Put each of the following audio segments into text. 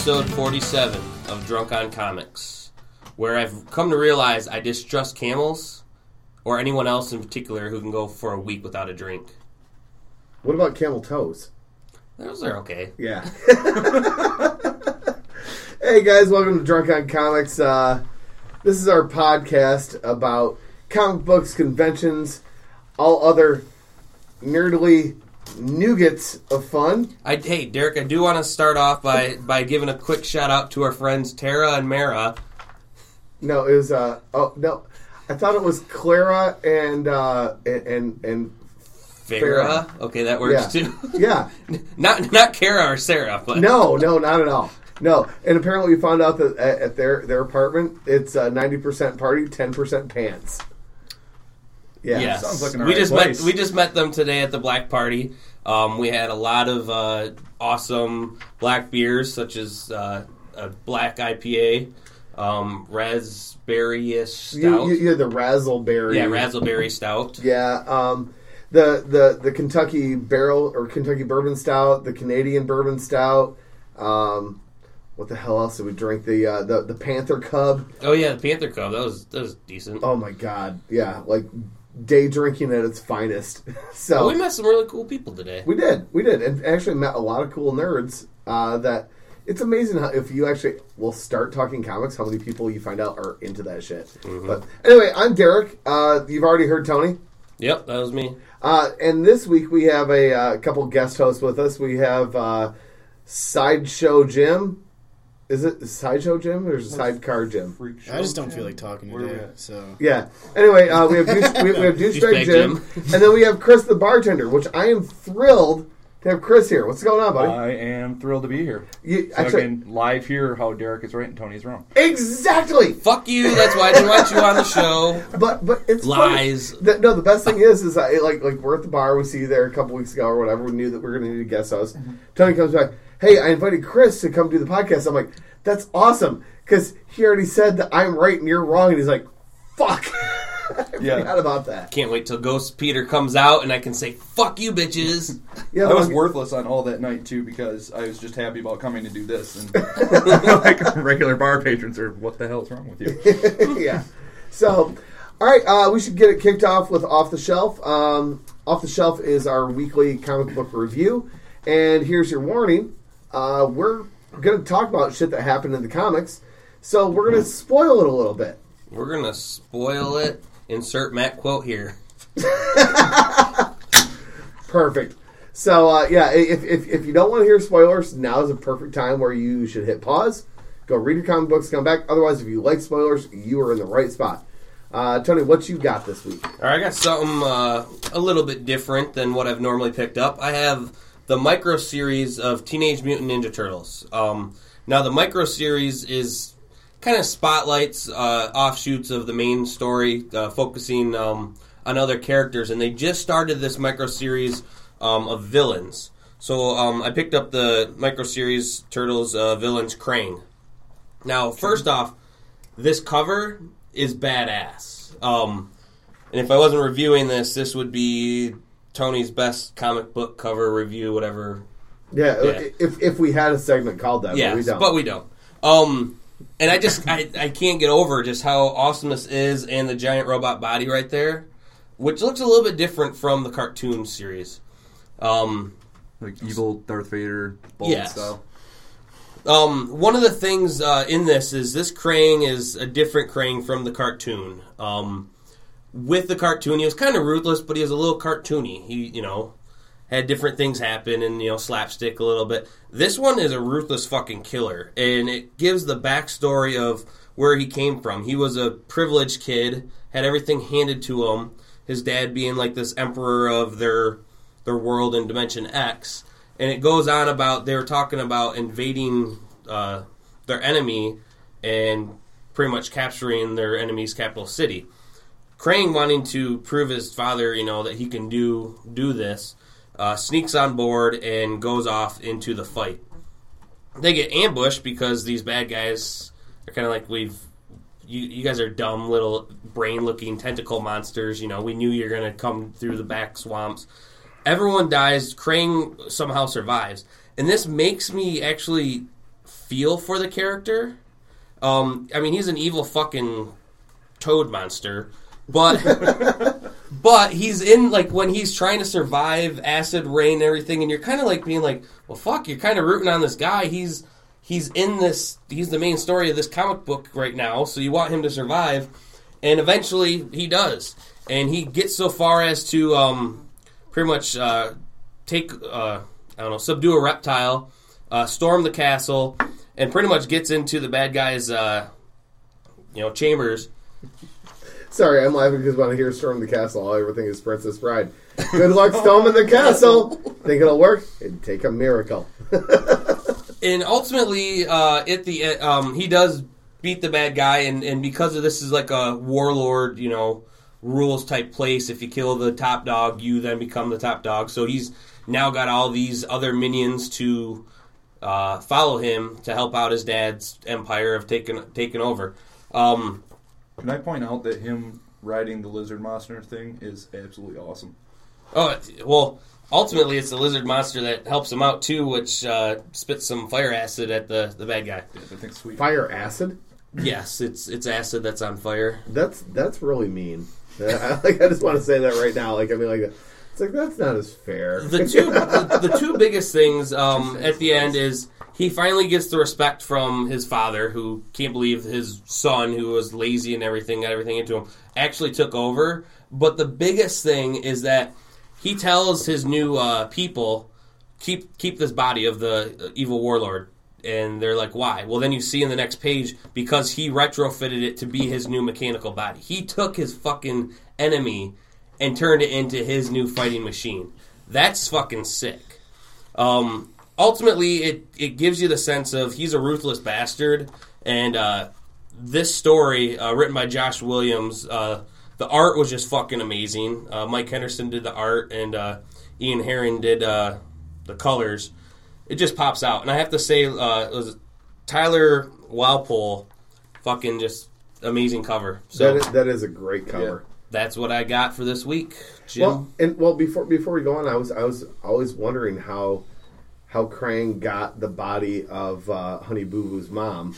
episode 47 of Drunk on Comics, where I've come to realize I distrust camels, or anyone else in particular who can go for a week without a drink. What about camel toes? Those are okay. Yeah. Hey guys, welcome to Drunk on Comics. This is our podcast about comic books, conventions, all other nerdly nougats of fun. Hey, Derek, I do want to start off by giving a quick shout out to our friends Tara and Mara. No, it was no, I thought it was Clara and Farrah. Okay, that works too. Yeah. Not Kara or Sarah, but No, not at all. No, and apparently we found out that at their apartment, it's 90% party, 10% pants. Yeah, yes. Sounds like an we place. just met them today at the Black Party. We had a lot of awesome black beers, such as a black IPA, raspberry-ish stout. You had the Razzleberry. Yeah, raspberry stout. Yeah, the Kentucky Barrel or Kentucky Bourbon Stout, the Canadian Bourbon Stout. What the hell else did we drink? The Panther Cub. Oh yeah, the Panther Cub. That was decent. Oh my god, yeah, like day drinking at its finest. So well, we met some really cool people today. We did, and actually met a lot of cool nerds. That it's amazing how if you actually will start talking comics, how many people you find out are into that shit. Mm-hmm. But anyway, I'm Derek. You've already heard Tony. Yep, that was me. And this week we have a couple guest hosts with us. We have Sideshow Jim. Is it Sideshow Jim or is it Sidecar Jim? I just don't feel like talking today. So Yeah. Anyway, we have Douchebag Jim, and then we have Chris the bartender, which I am thrilled to have Chris here. What's going on, buddy? I am thrilled to be here. You, So actually, I can live hear how Derek is right and Tony's wrong. exactly. Fuck you. That's why I didn't want you on the show. But it's Lies. funny. No, the best thing is like we're at the bar. We see you there a couple weeks ago or whatever. We knew that we were going to need a guest host. Tony comes back. Hey, I invited Chris to come do the podcast. I'm like, that's awesome because he already said that I'm right and you're wrong, and he's like, fuck. I forgot about that. Can't wait till Ghost Peter comes out and I can say, fuck you, bitches. Yeah, I was like- worthless on all that night, too, because I was just happy about coming to do this. And like regular bar patrons are, what the hell's wrong with you? Yeah. So, all right, we should get it kicked off with Off the Shelf. Off the Shelf is our weekly comic book review. And here's your warning. We're going to talk about shit that happened in the comics. So we're going to spoil it a little bit. We're going to spoil it. Insert Matt quote here. Perfect. So, yeah, if you don't want to hear spoilers, now is a perfect time where you should hit pause, go read your comic books, come back. Otherwise, if you like spoilers, you are in the right spot. Tony, what you got this week? All right, I got something a little bit different than what I've normally picked up. I have the micro series of Teenage Mutant Ninja Turtles. Now, the micro series is kind of spotlights offshoots of the main story, focusing on other characters, and they just started this micro series of villains. So I picked up the micro series Turtles villains Krang. Now, first off, this cover is badass. And if I wasn't reviewing this would be Tony's best comic book cover review, whatever. Yeah. If we had a segment called that, Yes, but we don't. And I can't get over just how awesome this is, and the giant robot body right there, which looks a little bit different from the cartoon series. Like evil Darth Vader, bullet style. One of the things in this Krang is a different Krang from the cartoon. With the cartoon, he was kind of ruthless, but he was a little cartoony. He, had different things happen and, slapstick a little bit. This one is a ruthless fucking killer, and it gives the backstory of where he came from. He was a privileged kid, had everything handed to him, his dad being like this emperor of their world in Dimension X. And it goes on about, they were talking about invading their enemy and pretty much capturing their enemy's capital city. Krang, wanting to prove his father, that he can do this, sneaks on board and goes off into the fight. They get ambushed because these bad guys are kind of like, you guys are dumb little brain-looking tentacle monsters. We knew you were going to come through the back swamps. Everyone dies. Krang somehow survives. And this makes me actually feel for the character. I mean, he's an evil fucking toad monster, but but he's in, like, when he's trying to survive acid rain and everything, and you're kind of like being like, well, fuck, you're kind of rooting on this guy. He's in this. He's the main story of this comic book right now, so you want him to survive, and eventually he does, and he gets so far as to pretty much subdue a reptile, storm the castle, and pretty much gets into the bad guy's, chambers. Sorry, I'm laughing because when I hear Storm the Castle, all I ever think is Princess Bride. Good luck storming the castle. Think it'll work? It'd take a miracle. And ultimately, at the end, he does beat the bad guy, and because of this is like a warlord, rules type place. If you kill the top dog, you then become the top dog. So he's now got all these other minions to follow him to help out his dad's empire of taking over. Can I point out that him riding the lizard monster thing is absolutely awesome? Oh, well, ultimately it's the lizard monster that helps him out too, which spits some fire acid at the bad guy. Yeah, I think sweet. Fire acid? Yes, it's acid that's on fire. That's really mean. I just want to say that right now. It's like, that's not as fair. The two biggest things at the end is he finally gets the respect from his father, who can't believe his son, who was lazy and everything, got everything into him, actually took over. But the biggest thing is that he tells his new people, keep this body of the evil warlord. And they're like, why? Well, then you see in the next page, because he retrofitted it to be his new mechanical body. He took his fucking enemy and turned it into his new fighting machine. That's fucking sick. Ultimately, it gives you the sense of he's a ruthless bastard, and this story, written by Josh Williams, the art was just fucking amazing. Mike Henderson did the art, and Ian Herring did the colors. It just pops out. And I have to say, it was Tyler Walpole, fucking just amazing cover. So that is a great cover. Yeah. That's what I got for this week, Jim. Before we go on, I was always wondering how Krang got the body of Honey Boo Boo's mom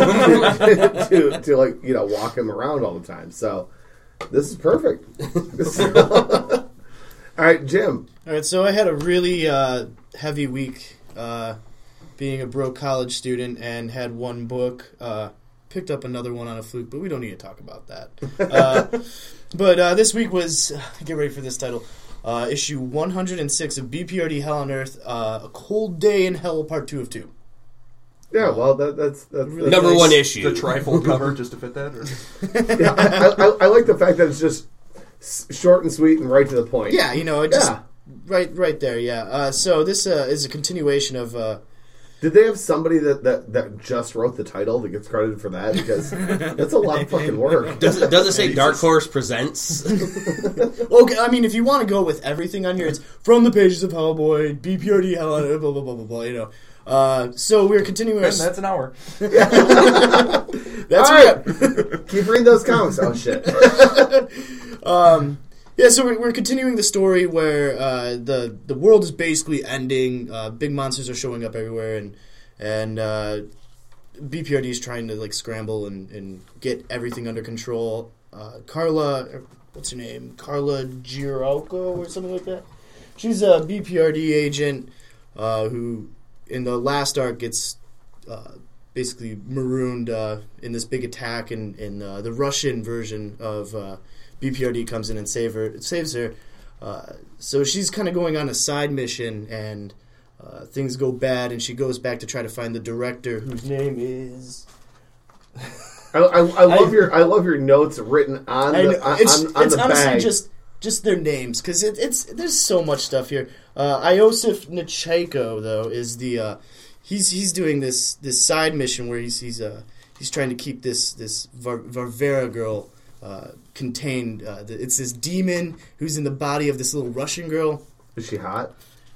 to walk him around all the time. So this is perfect. All right, Jim. All right, so I had a really heavy week being a broke college student and had one book. Picked up another one on a fluke, but we don't need to talk about that. But this week was, get ready for this title, issue 106 of BPRD Hell on Earth, A Cold Day in Hell, Part 2 of 2. Yeah, well, that's really number nice. One issue. The trifold cover just to fit that? Or? Yeah, I like the fact that it's just short and sweet and right to the point. Yeah, right there, yeah. So this is a continuation of... Did they have somebody that just wrote the title that gets credited for that? Because that's a lot of fucking work. Does it say Dark Horse Presents? Okay, I mean, if you want to go with everything on here, it's from the pages of Hellboy, BPRD, Hell on Earth, blah, blah, blah, blah, blah, So we're continuing... And that's an hour. That's right. Keep reading those comics. Oh, shit. Yeah, so we're continuing the story where the world is basically ending. Big monsters are showing up everywhere, and BPRD is trying to scramble and get everything under control. Carla, what's her name? Carla Girauco or something like that. She's a BPRD agent who, in the last arc, gets basically marooned in this big attack, and the Russian version of BPRD comes in and saves her. So she's kind of going on a side mission, and things go bad, and she goes back to try to find the director, whose name is... I love your notes written on the it's bag. Honestly just their names, because there's so much stuff here. Iosif Nichaiko, though, is the he's doing this side mission where he's trying to keep this Varvara girl contained. It's this demon who's in the body of this little Russian girl. Is she hot?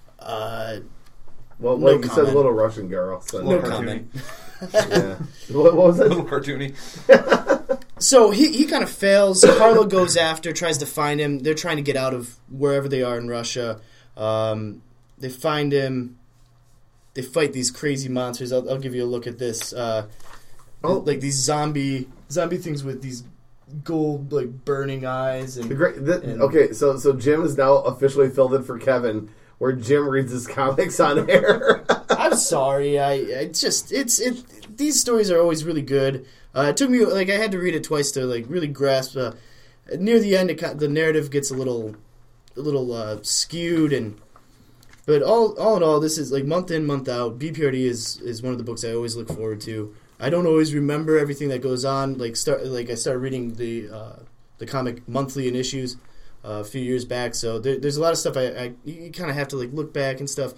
No you comment. said little Russian girl. So no comment. Yeah. What was it? A little cartoony. So he kind of fails. Carlo goes after, tries to find him. They're trying to get out of wherever they are in Russia. They find him. they fight these crazy monsters. I'll give you a look at this. Like these zombie things with these gold like burning eyes and okay. So Jim is now officially filled in for Kevin, where Jim reads his comics on air. I'm sorry. These stories are always really good. It took me I had to read it twice to really grasp. Near the end, the narrative gets a little skewed, but all in all, this is month in, month out. BPRD is one of the books I always look forward to. I don't always remember everything that goes on. I started reading the comic monthly in issues a few years back, so there's a lot of stuff you kind of have to look back and stuff.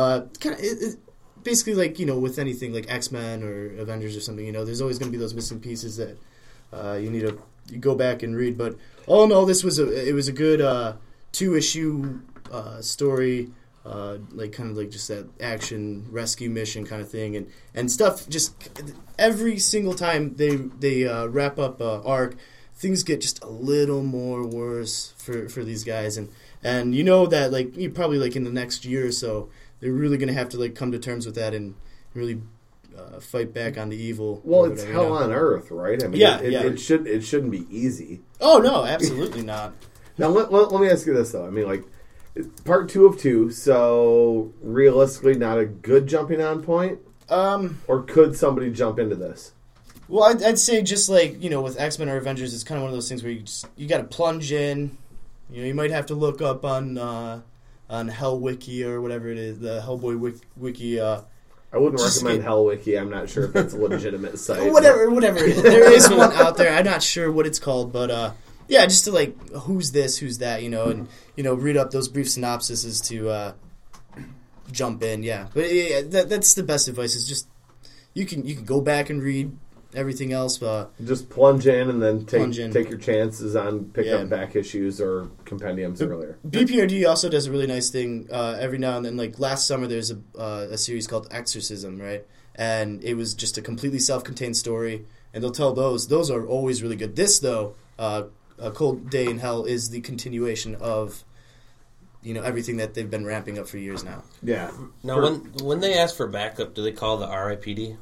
Basically, with anything like X-Men or Avengers or something, there's always going to be those missing pieces that you need to go back and read. But all in all, this was a good 2-issue story, just that action rescue mission kind of thing, and stuff. Just every single time they wrap up arc, things get just a little more worse for these guys, and that you probably in the next year or so. They're really going to have to come to terms with that and really fight back on the evil. Well, it's hell on earth, right? I mean, it shouldn't be easy. Oh no, absolutely not. Now let me ask you this though. I mean, part 2 of 2, so realistically, not a good jumping on point. Or could somebody jump into this? Well, I'd say just with X-Men or Avengers, it's kind of one of those things where you got to plunge in. You might have to look up on Hell Wiki or whatever it is, the Hellboy Wiki. I wouldn't recommend Hell Wiki. I'm not sure if that's a legitimate site. Whatever it is. There is one out there. I'm not sure what it's called, but just to who's this, who's that, and read up those brief synopsises to jump in. Yeah, but that's the best advice. Is just you can go back and read everything else, just plunge in and then take your chances on picking up back issues or compendiums earlier. BPRD also does a really nice thing every now and then. Last summer, there's a series called Exorcism, right? And it was just a completely self-contained story, and they'll tell those. Those are always really good. This, though, A Cold Day in Hell is the continuation of everything that they've been ramping up for years now. Yeah. Now, when they ask for backup, do they call the RIPD?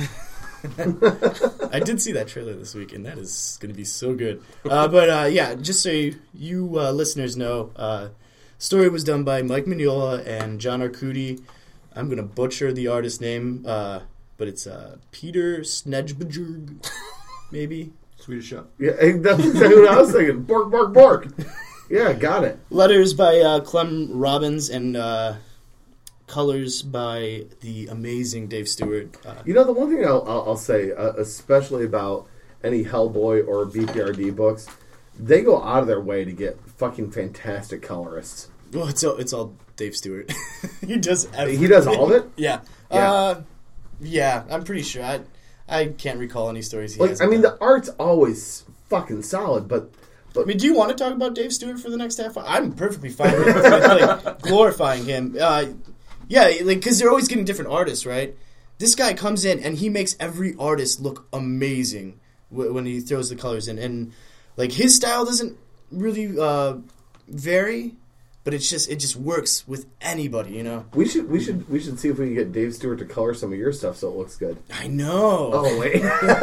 I did see that trailer this week, and that is going to be so good. But just so you listeners know, story was done by Mike Mignola and John Arcudi. I'm going to butcher the artist name, but it's Peter Snedbjerg, maybe. Swedish Chef. Yeah, that's exactly what I was thinking. Bork, bark, bark. Yeah, got it. Letters by Clem Robbins and colors by the amazing Dave Stewart. The one thing I'll say, especially about any Hellboy or BPRD books, they go out of their way to get fucking fantastic colorists. Well, it's all Dave Stewart. He does everything. He does all of it? Yeah. Yeah, I'm pretty sure. I can't recall any stories he has. The art's always fucking solid, but do you want to talk about Dave Stewart for the next half hour? I'm perfectly fine with glorifying him. Because they're always getting different artists, right? This guy comes in and he makes every artist look amazing when he throws the colors in, and his style doesn't really vary, but it just works with anybody, We should see if we can get Dave Stewart to color some of your stuff so it looks good. I know. Oh wait,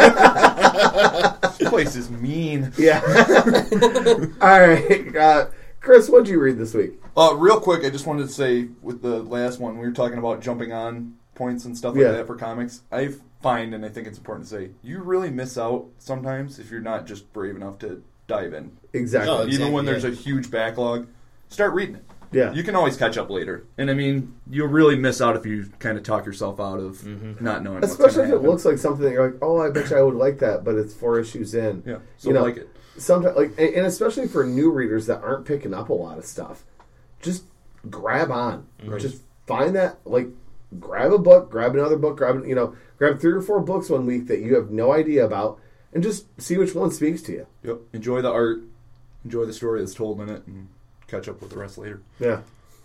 this place is mean. Yeah. All right, Chris, what'd you read this week? Real quick, I just wanted to say with the last one, we were talking about jumping on points and stuff like that for comics. I find, and I think it's important to say, you really miss out sometimes if you're not just brave enough to dive in. Exactly. Even when there's a huge backlog, start reading it. Yeah. You can always catch up later. And you'll really miss out if you kind of talk yourself out of not knowing what's going to happen. Especially if it looks like something that you're like, oh, I bet you I would like that, but it's 4 issues in. Yeah, so like it. Sometimes, and especially for new readers that aren't picking up a lot of stuff, just grab on. Right. Just find that, grab a book, grab another book, grab 3 or 4 books one week that you have no idea about, and just see which one speaks to you. Yep. Enjoy the art, enjoy the story that's told in it, and catch up with the rest later. Yeah.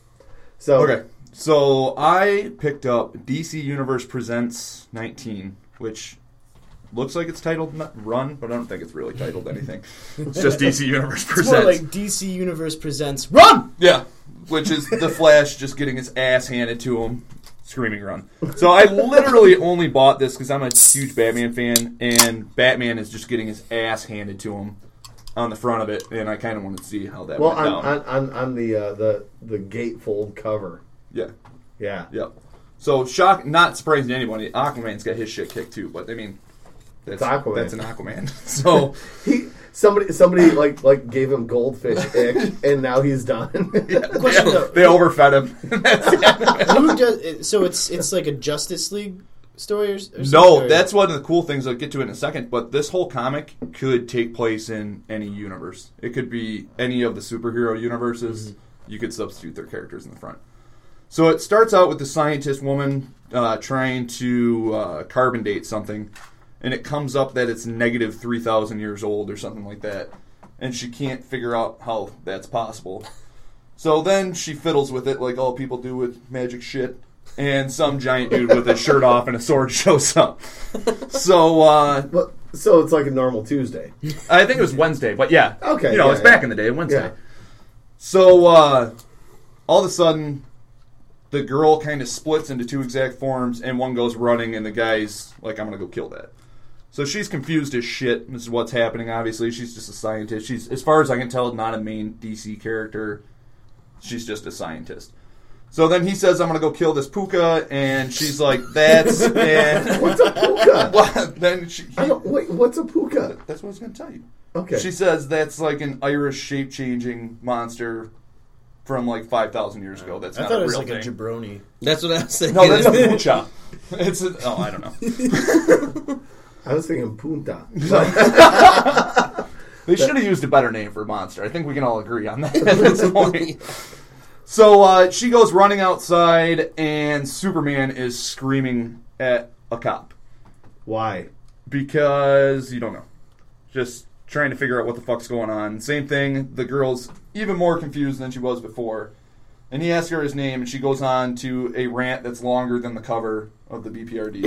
So I picked up DC Universe Presents 19, which looks like it's titled Run, but I don't think it's really titled anything. It's just DC Universe Presents. It's more like DC Universe Presents Run! Yeah, which is the Flash just getting his ass handed to him Screaming Run. So I literally only bought this because I'm a huge Batman fan, and Batman is just getting his ass handed to him on the front of it, and I kind of want to see how that went down. On the gatefold cover. Yeah. Yeah. Yep. So, not surprising to anybody, Aquaman's got his shit kicked too, but I mean, that's Aquaman. That's an Aquaman. So somebody like gave him goldfish ick, and now he's done. they overfed him. Who does? So it's like a Justice League story, or something? No, that's one of the cool things. I'll get to it in a second. But this whole comic could take place in any universe. It could be any of the superhero universes. Mm-hmm. You could substitute their characters in the front. So it starts out with the scientist woman trying to carbon date something, and it comes up that it's negative 3,000 years old or something like that, and she can't figure out how that's possible. So then she fiddles with it like all people do with magic shit, and some giant dude with his shirt off and a sword shows up. So so it's like a normal Tuesday. I think it was Wednesday, but yeah. Okay. It's back in the day, Wednesday. Yeah. So all of a sudden, the girl kind of splits into two exact forms, and one goes running, and the guy's like, I'm going to go kill that. So she's confused as shit. This is what's happening, obviously. She's just a scientist. She's, as far as I can tell, not a main DC character. She's just a scientist. So then he says, I'm going to go kill this puka, and she's like, that's... And what's a puka? Well, then what's a puka? That's what I was going to tell you. Okay. She says that's like an Irish shape-changing monster from like 5,000 years ago. That's I not thought a it was real like thing. a jabroni. That's what I was saying. No, that's a pucha. I don't know. I was thinking punta. They should have used a better name for a monster. I think we can all agree on that at this point. So she goes running outside, and Superman is screaming at a cop. Why? Because you don't know. Just trying to figure out what the fuck's going on. Same thing, the girl's even more confused than she was before. And he asks her his name, and she goes on to a rant that's longer than the cover of the BPRD.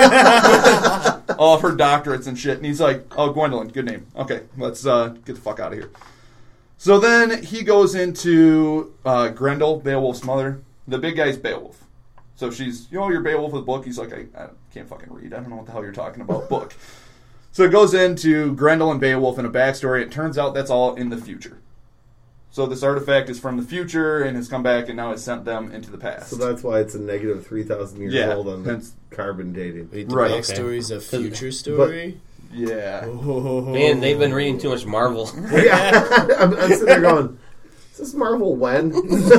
All of her doctorates and shit. And he's like, oh, Gwendolyn, good name. Okay, let's get the fuck out of here. So then he goes into Grendel, Beowulf's mother. The big guy's Beowulf. So she's, you're Beowulf with the book. He's like, I can't fucking read. I don't know what the hell you're talking about. Book. So it goes into Grendel and Beowulf in a backstory. It turns out that's all in the future. So this artifact is from the future and has come back and now has sent them into the past. So that's why it's a negative 3,000 years old on carbon dating. Wait, the Right. backstory's a future story? Yeah. Man, they've been reading too much Marvel. Yeah, I'm sitting there going, is this Marvel when?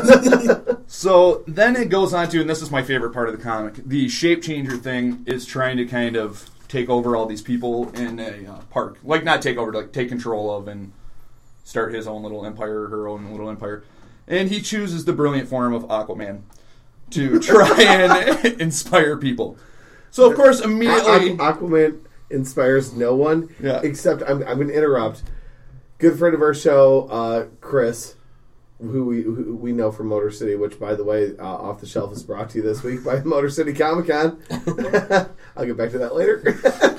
So then it goes on to, and this is my favorite part of the comic, the shape changer thing is trying to kind of take over all these people in a park. Like, not take over, like take control of and start his own little empire, her own little empire. And he chooses the brilliant form of Aquaman to try and inspire people. So, of course, immediately... Aquaman inspires no one, Yeah. except, I'm going to interrupt, good friend of our show, Chris, who we know from Motor City, which, by the way, Off the Shelf is brought to you this week by Motor City Comic Con. I'll get back to that later.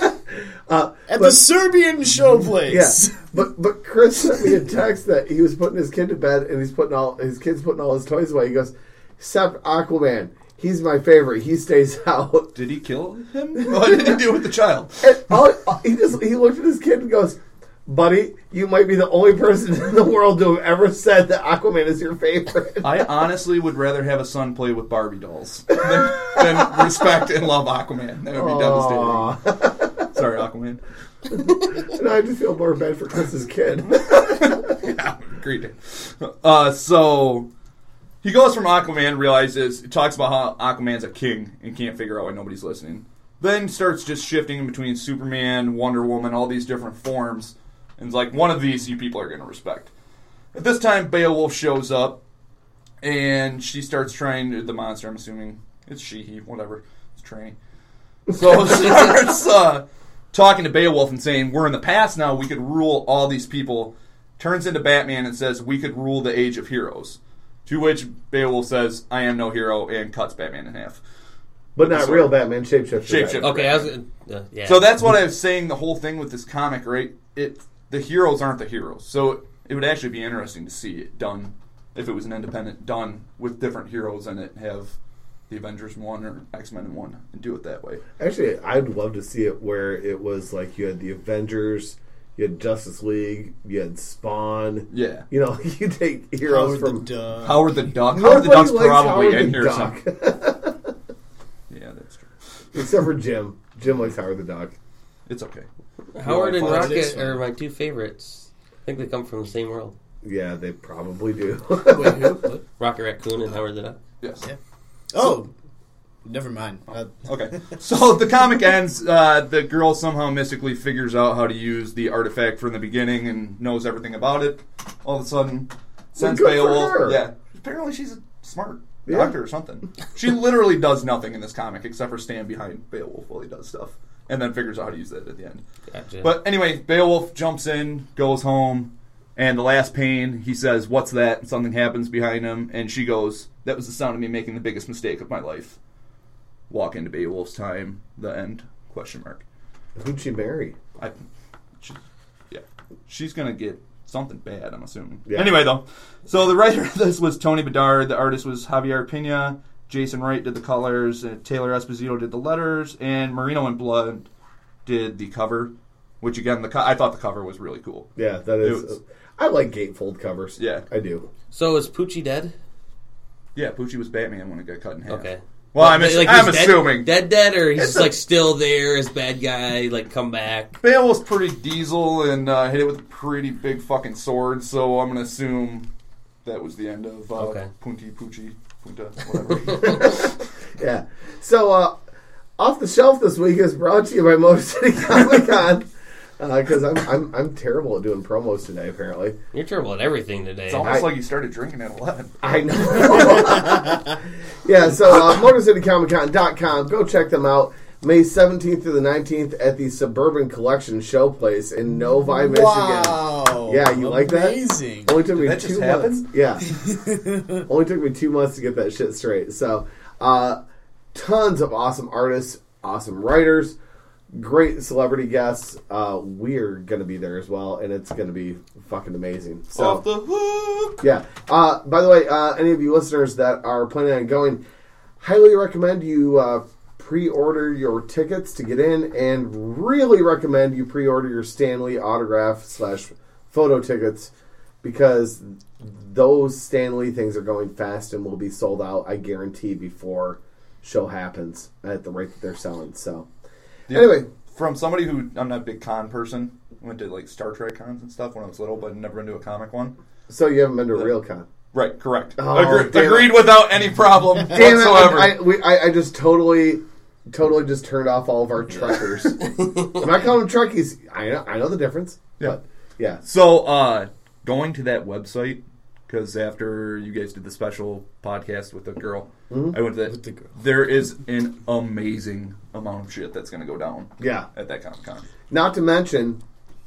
At the Serbian showplace. Yeah, but Chris sent me a text that he was putting his kid to bed and he's putting all his toys away. He goes, except Aquaman, he's my favorite. He stays out. Did he kill him? What did he do with the child? And he looked at his kid and goes, buddy, you might be the only person in the world to have ever said that Aquaman is your favorite. I honestly would rather have a son play with Barbie dolls than respect and love Aquaman. That would be devastating. Sorry, Aquaman. And I just feel more bad for Chris's kid. Yeah, agreed. So he goes from Aquaman, realizes, talks about how Aquaman's a king and can't figure out why nobody's listening. Then starts just shifting in between Superman, Wonder Woman, all these different forms. And it's like, one of these you people are going to respect. At this time, Beowulf shows up, and she starts trying, the monster, I'm assuming, it's she, he, whatever, it's Tranny. So starts talking to Beowulf and saying, we're in the past now, we could rule all these people. Turns into Batman and says, we could rule the age of heroes. To which Beowulf says, I am no hero, and cuts Batman in half. But not real Batman, shapeshifter. Shapeshifter. Okay, I was yeah. So that's what I was saying, the whole thing with this comic, right? The heroes aren't the heroes. So it would actually be interesting to see it done, if it was an independent, done with different heroes in it, have the Avengers in one or X-Men in one and do it that way. Actually, I'd love to see it where it was like you had the Avengers, you had Justice League, you had Spawn. Yeah. You know, you take heroes from... Howard the Duck. Howard the Duck's likes probably Howard in the here Duck. somewhere. Yeah, that's true. Except for Jim. Jim likes Howard the Duck. It's okay. Howard and Fox Rocket is are my two favorites. I think they come from the same world. Yeah, they probably do. Wait, who? What? Rocket Raccoon and Howard the Duck. Yes. Yeah. Oh, never mind. Okay. So the comic ends. The girl somehow mystically figures out how to use the artifact from the beginning and knows everything about it. All of a sudden, sends good for Beowulf. her. Yeah. Apparently, she's a smart Yeah. doctor or something. She literally does nothing in this comic except for stand behind Beowulf while he does stuff, and then figures out how to use it at the end. Gotcha. But anyway, Beowulf jumps in, goes home, and the last pane, he says, "What's that?" And something happens behind him, and she goes, "That was the sound of me making the biggest mistake of my life." Walk into Beowulf's time, the end, question mark. Who'd she marry? She's going to get something bad, I'm assuming. Yeah. Anyway, though, so the writer of this was Tony Bedard, the artist was Javier Pina, Jason Wright did the colors, and Taylor Esposito did the letters, and Marino and Blood did the cover, which again, I thought the cover was really cool. Yeah, that is... I like gatefold covers. Yeah. I do. So is Poochie dead? Yeah, Pucci was Batman when it got cut in half. Okay. Well, I'm he's assuming. Dead, or he's just still there as bad guy, come back. Beowulf's pretty diesel and hit it with a pretty big fucking sword, so I'm going to assume that was the end of Pucci, Punta, whatever. Yeah. So, Off the Shelf this week is brought to you by Motor City Comic Con. Because I'm terrible at doing promos today, apparently. You're terrible at everything today. It's almost like you started drinking at 11. I know. Yeah, so MotorCityComicCon.com. Go check them out. May 17th through the 19th at the Suburban Collection Showplace in Novi, Michigan. Wow. Yeah, you like that? Amazing. Only took me that 2 just months. happen? Yeah. Only took me 2 months to get that shit straight. So, tons of awesome artists, awesome writers, great celebrity guests. We're going to be there as well, and it's going to be fucking amazing. So, Off the hook. yeah. By the way, any of you listeners that are planning on going, highly recommend you pre-order your tickets to get in, and really recommend you pre-order your Stanley autograph / photo tickets, because those Stanley things are going fast and will be sold out, I guarantee, before show happens at the rate that they're selling. So, anyway. From somebody who, I'm not a big con person, went to Star Trek cons and stuff when I was little, but never been to a comic one. So you haven't been to a real con? Right, correct. Oh, Agreed without any problem Damn whatsoever. I just totally just turned off all of our truckers. I'm not calling them truckies. I know the difference. Yeah. But, yeah. So, going to that website, because after you guys did the special podcast with the girl, I went to that. With the girl. There is an amazing amount of shit that's going to go down Yeah. at that Comic Con. Not to mention,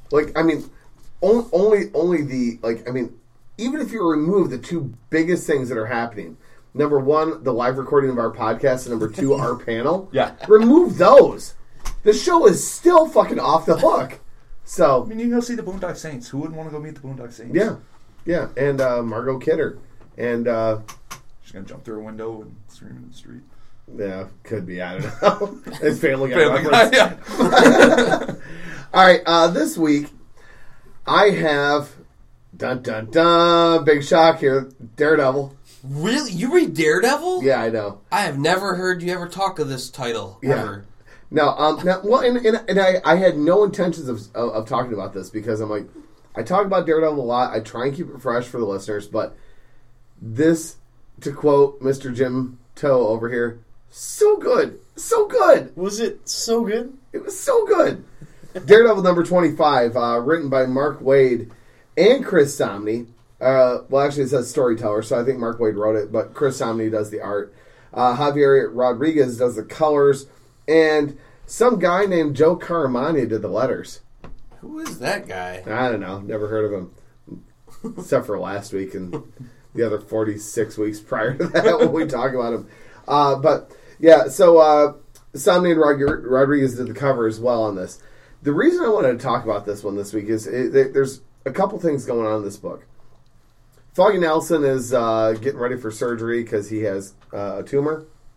only the, even if you remove the two biggest things that are happening, number one, the live recording of our podcast, and number two, our panel. Yeah. Remove those. The show is still fucking off the hook. So, I mean, you can go see the Boondock Saints. Who wouldn't want to go meet the Boondock Saints? yeah. Yeah. And Margot Kidder. And, She's going to jump through a window and scream in the street. yeah, could be. I don't know. It's Family Guy Family Guy, reference. yeah. All right, this week I have dun dun dun, big shock here, Daredevil. Really? You read Daredevil? Yeah, I know. I have never heard you ever talk of this title, Yeah. ever. Now, well, and I had no intentions of talking about this, because I'm like, I talk about Daredevil a lot. I try and keep it fresh for the listeners, but this, to quote Mr. Jim Toe over here, so good, so good. Was it so good? It was so good. Daredevil number 25, written by Mark Waid and Chris Samnee. Well, actually, it says storyteller, so I think Mark Waid wrote it, but Chris Samnee does the art. Javier Rodriguez does the colors, and some guy named Joe Caramagna did the letters. Who is that guy? I don't know. Never heard of him. Except for last week and the other 46 weeks prior to that when we talk about him. But, yeah, so Samnee and Rodriguez did the cover as well on this. The reason I wanted to talk about this one this week is there's a couple things going on in this book. Foggy Nelson is getting ready for surgery because he has a tumor.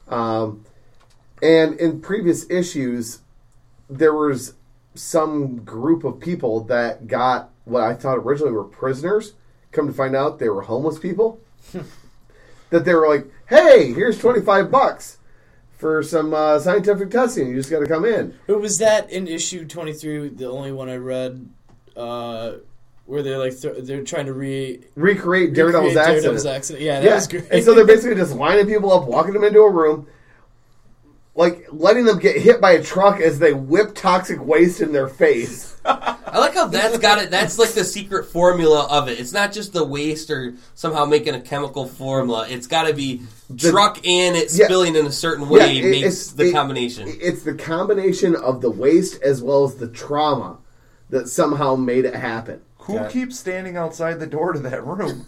And in previous issues, there was some group of people that got what I thought originally were prisoners. Come to find out, they were homeless people. That they were like, "Hey, here's $25 for some scientific testing. You just got to come in." But was that in issue 23, the only one I read, where they're like they're trying to recreate Daredevil's accident? Yeah, that was great. And so they're basically just lining people up, walking them into a room, like letting them get hit by a truck as they whip toxic waste in their face. I like how that's got it. That's like the secret formula of it. It's not just the waste or somehow making a chemical formula. It's got to be truck and it spilling in a certain way makes the combination. It's the combination of the waste as well as the trauma that somehow made it happen. Who keeps standing outside the door to that room?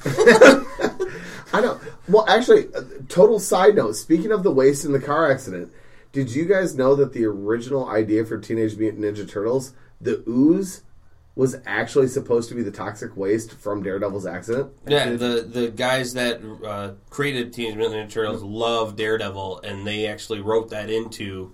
I know. Well, actually, total side note. Speaking of the waste in the car accident, did you guys know that the original idea for Teenage Mutant Ninja Turtles, the ooze, was actually supposed to be the toxic waste from Daredevil's accident? Yeah, the guys that created Teenage Mutant Ninja Turtles love Daredevil, and they actually wrote that into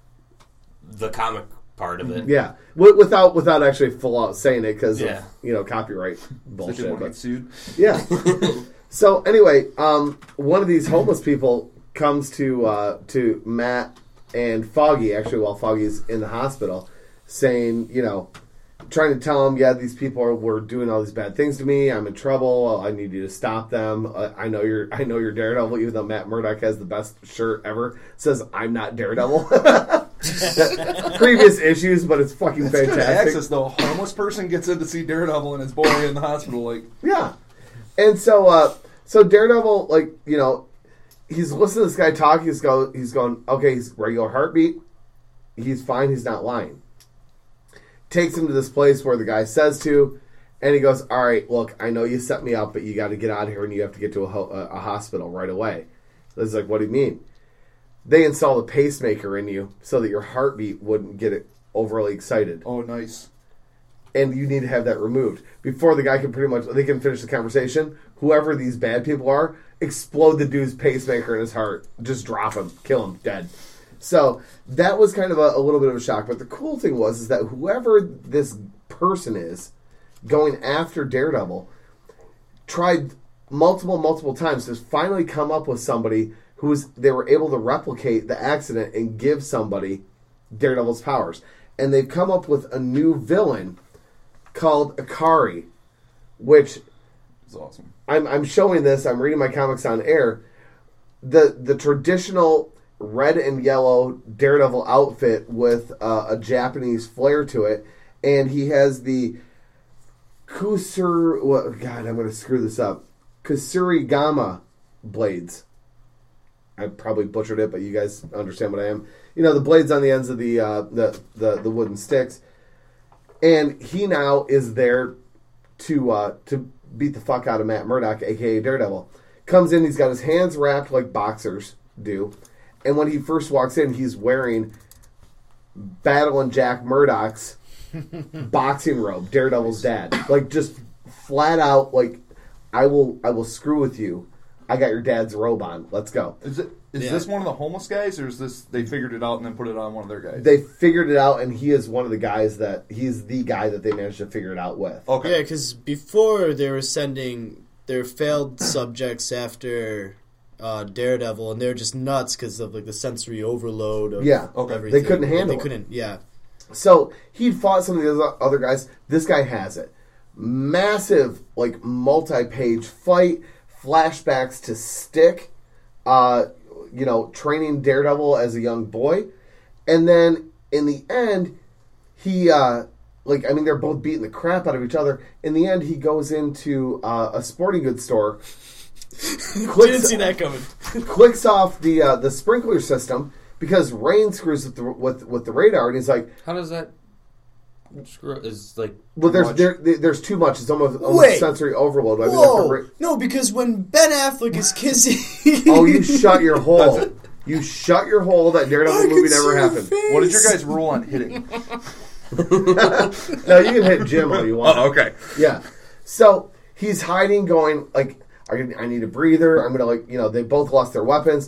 the comic part of it. Yeah, without actually full out saying it because of copyright bullshit. So get sued. Yeah. So anyway, one of these homeless people comes to Matt and Foggy, actually, while Foggy's in the hospital, saying, trying to tell him, these people were doing all these bad things to me. I'm in trouble. I need you to stop them. I know you're Daredevil, even though Matt Murdock has the best shirt ever. It says, "I'm not Daredevil." Previous issues, but it's fucking fantastic. Good access, though. A homeless person gets in to see Daredevil and his boy in the hospital, Yeah. And so Daredevil, he's listening to this guy talk. He's going, okay, he's regular heartbeat. He's fine. He's not lying. Takes him to this place where the guy says to, and he goes, "All right, look, I know you set me up, but you got to get out of here and you have to get to a hospital right away." He's like, "What do you mean?" They installed a pacemaker in you so that your heartbeat wouldn't get overly excited. Oh, nice. And you need to have that removed. Before the guy can they can finish the conversation, whoever these bad people are, explode the dude's pacemaker in his heart. Just drop him. Kill him. Dead. So that was kind of a little bit of a shock. But the cool thing was that whoever this person is going after Daredevil tried multiple times to finally come up with somebody they were able to replicate the accident and give somebody Daredevil's powers. And they've come up with a new villain called Ikari, which is awesome. I'm showing this. I'm reading my comics on air. The traditional red and yellow Daredevil outfit with a Japanese flair to it, and he has the I'm going to screw this up. Kusurigama blades. I probably butchered it, but you guys understand what I am. The blades on the ends of the wooden sticks. And he now is there to beat the fuck out of Matt Murdock, a.k.a. Daredevil. Comes in, he's got his hands wrapped like boxers do. And when he first walks in, he's wearing Battle and Jack Murdoch's boxing robe, Daredevil's dad. Just flat out, I will screw with you. I got your dad's robe on. Let's go. Is this one of the homeless guys, or is this they figured it out and then put it on one of their guys? They figured it out, and he is one of the guys he's the guy that they managed to figure it out with. Okay. Yeah, because before they were sending their failed subjects after Daredevil, and they're just nuts because of the sensory overload of everything. They couldn't handle it. They couldn't, yeah. So he'd fought some of the other guys. This guy has it. Massive, multi-page fight. Flashbacks to Stick, training Daredevil as a young boy. And then, in the end, he, they're both beating the crap out of each other. In the end, he goes into a sporting goods store. Didn't see that coming. Clicks off the sprinkler system because rain screws with the radar. And he's like... How does that... Is well, there's too much. It's almost sensory overload. No, because when Ben Affleck is kissing, oh, you shut your hole. You shut your hole. That Daredevil movie never happened. What is your guys' rule on hitting? No, you can hit Jim all you want. Oh, okay. Yeah. So he's hiding, going I need a breather. I'm gonna they both lost their weapons,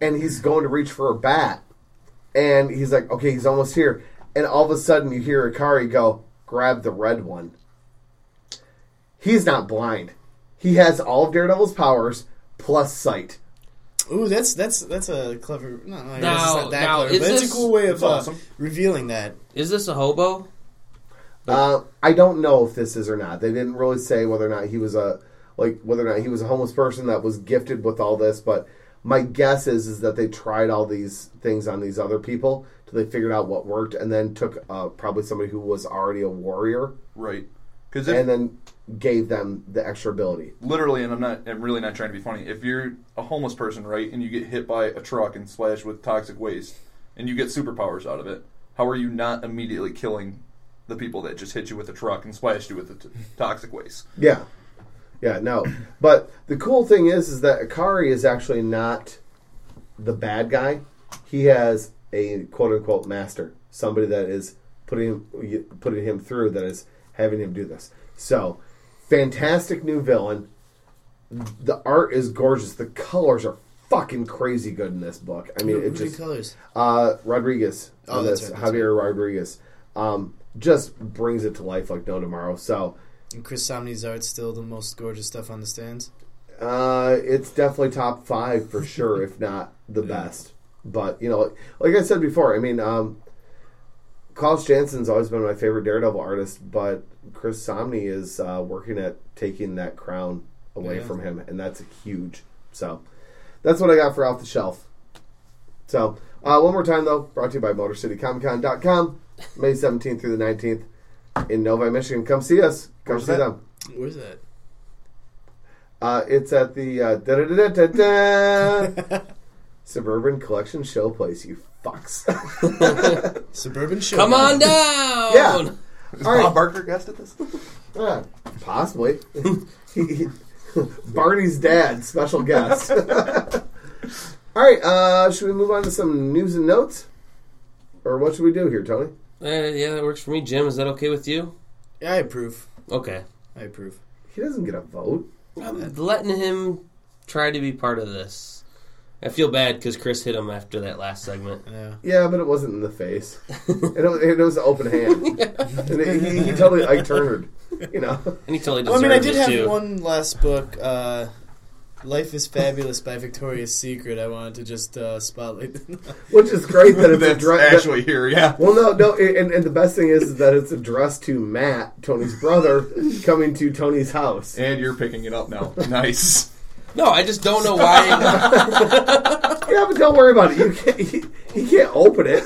and he's going to reach for a bat, and he's like, okay, he's almost here, and all of a sudden you hear Ikari go, grab the red one. He's not blind. He has all of Daredevil's powers plus sight. Ooh, that's a clever. No, I guess Now- it's not that now, clever, is but it's this- a cool way of That's awesome. revealing that. Is this a hobo? I don't know if this is or not. They didn't really say whether or not he was a homeless person that was gifted with all this, but my guess is that they tried all these things on these other people till they figured out what worked, and then took probably somebody who was already a warrior, Right. Because and then gave them the extra ability. literally, and I'm really not trying to be funny, if you're a homeless person, right, and you get hit by a truck and splashed with toxic waste, and you get superpowers out of it, how are you not immediately killing the people that just hit you with a truck and splashed you with the toxic waste? Yeah, no. But the cool thing is that Ikari is actually not the bad guy. He has a quote unquote master, somebody that is putting him through, that is having him do this. So, fantastic new villain. The art is gorgeous. The colors are fucking crazy good in this book. I mean, it just colors. Rodriguez. Oh, on that's this, right, that's Javier Rodriguez. Just brings it to life like no tomorrow. So, And Chris Samnee's art's still the most gorgeous stuff on the stands. it's definitely top 5 for sure, if not the best. But, you know, like I said before, I mean, Klaus Jansen's always been my favorite Daredevil artist, but Chris Samnee is working at taking that crown away from him, and that's huge. So, that's what I got for Off the Shelf. So, one more time, though, brought to you by MotorCityComicCon.com, May 17th through the 19th in Novi, Michigan. Come see us. Come Where's see that? them. Where's that? It's at the Suburban Collection Showplace, you fucks. Suburban Show. Come on down! Yeah. Is All right. Bob Barker guest at this? Possibly. Barney's dad, special guest. All right, should we move on to some news and notes? Or what should we do here, Tony? Yeah, that works for me. Jim, is that okay with you? Yeah, I approve. Okay. I approve. He doesn't get a vote. I'm letting him try to be part of this. I feel bad because Chris hit him after that last segment. Yeah. Yeah, but it wasn't in the face. it was an open hand. And he totally Ike Turnered, you know. And he totally Well, deserves I mean, I did it, have too. one last book, Life is Fabulous by Victoria's Secret. I wanted to just spotlight. Which is great that it's That's addressed. actually here, yeah. Well, no, and the best thing is that it's addressed to Matt, Tony's brother, coming to Tony's house. And you're picking it up now. Nice. No, I just don't know why. Yeah, but don't worry about it. You can't. He can't open it.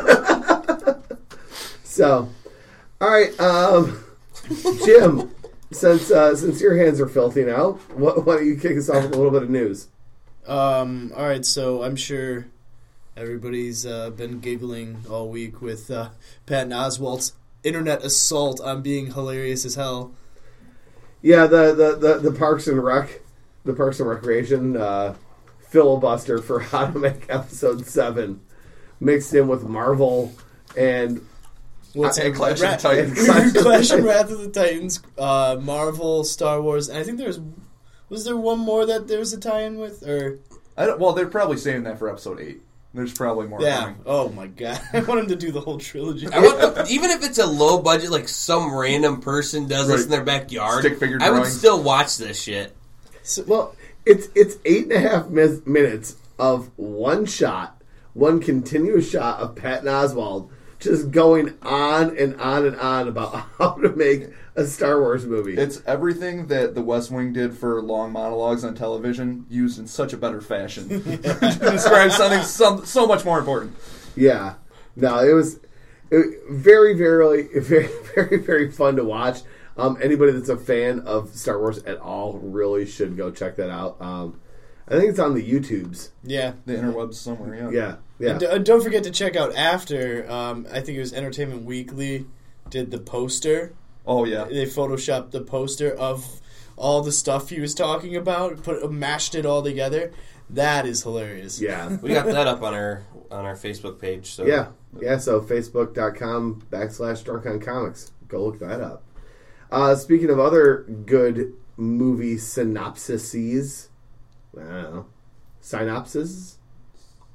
So, all right, Jim. Since your hands are filthy now, why don't you kick us off with a little bit of news? All right, so I'm sure everybody's been giggling all week with Patton Oswalt's internet assault on being hilarious as hell. Yeah, the Parks and Recreation filibuster for how to make episode 7 mixed in with Marvel and What's And it? Clash of the Titans. Clash and Wrath of the Titans, Marvel, Star Wars, and I think was there one more that there was a tie-in with, or Well, they're probably saving that for episode 8. There's probably more yeah. coming. Oh my god, I want him to do the whole trilogy. I want even if it's a low budget, like some random person does this Right. in their backyard, Stick figure I would drawing. still watch this shit. well, it's 8.5 minutes of one continuous shot of Patton Oswalt just going on and on and on about how to make a Star Wars movie. It's everything that The West Wing did for long monologues on television, used in such a better fashion to describe something so much more important. Yeah. No, it was very, very, very, very, very fun to watch. Anybody that's a fan of Star Wars at all really should go check that out. I think it's on the YouTubes. Yeah. The interwebs somewhere, yeah. Yeah. Yeah. And don't forget to check out after. I think it was Entertainment Weekly did the poster. Oh, yeah. They photoshopped the poster of all the stuff he was talking about, mashed it all together. That is hilarious. Yeah. We got that up on our Facebook page. So Yeah. Yeah, so facebook.com/drunkoncomics. Go look that up. Speaking of other good movie synopsises, I don't know. Synopsis?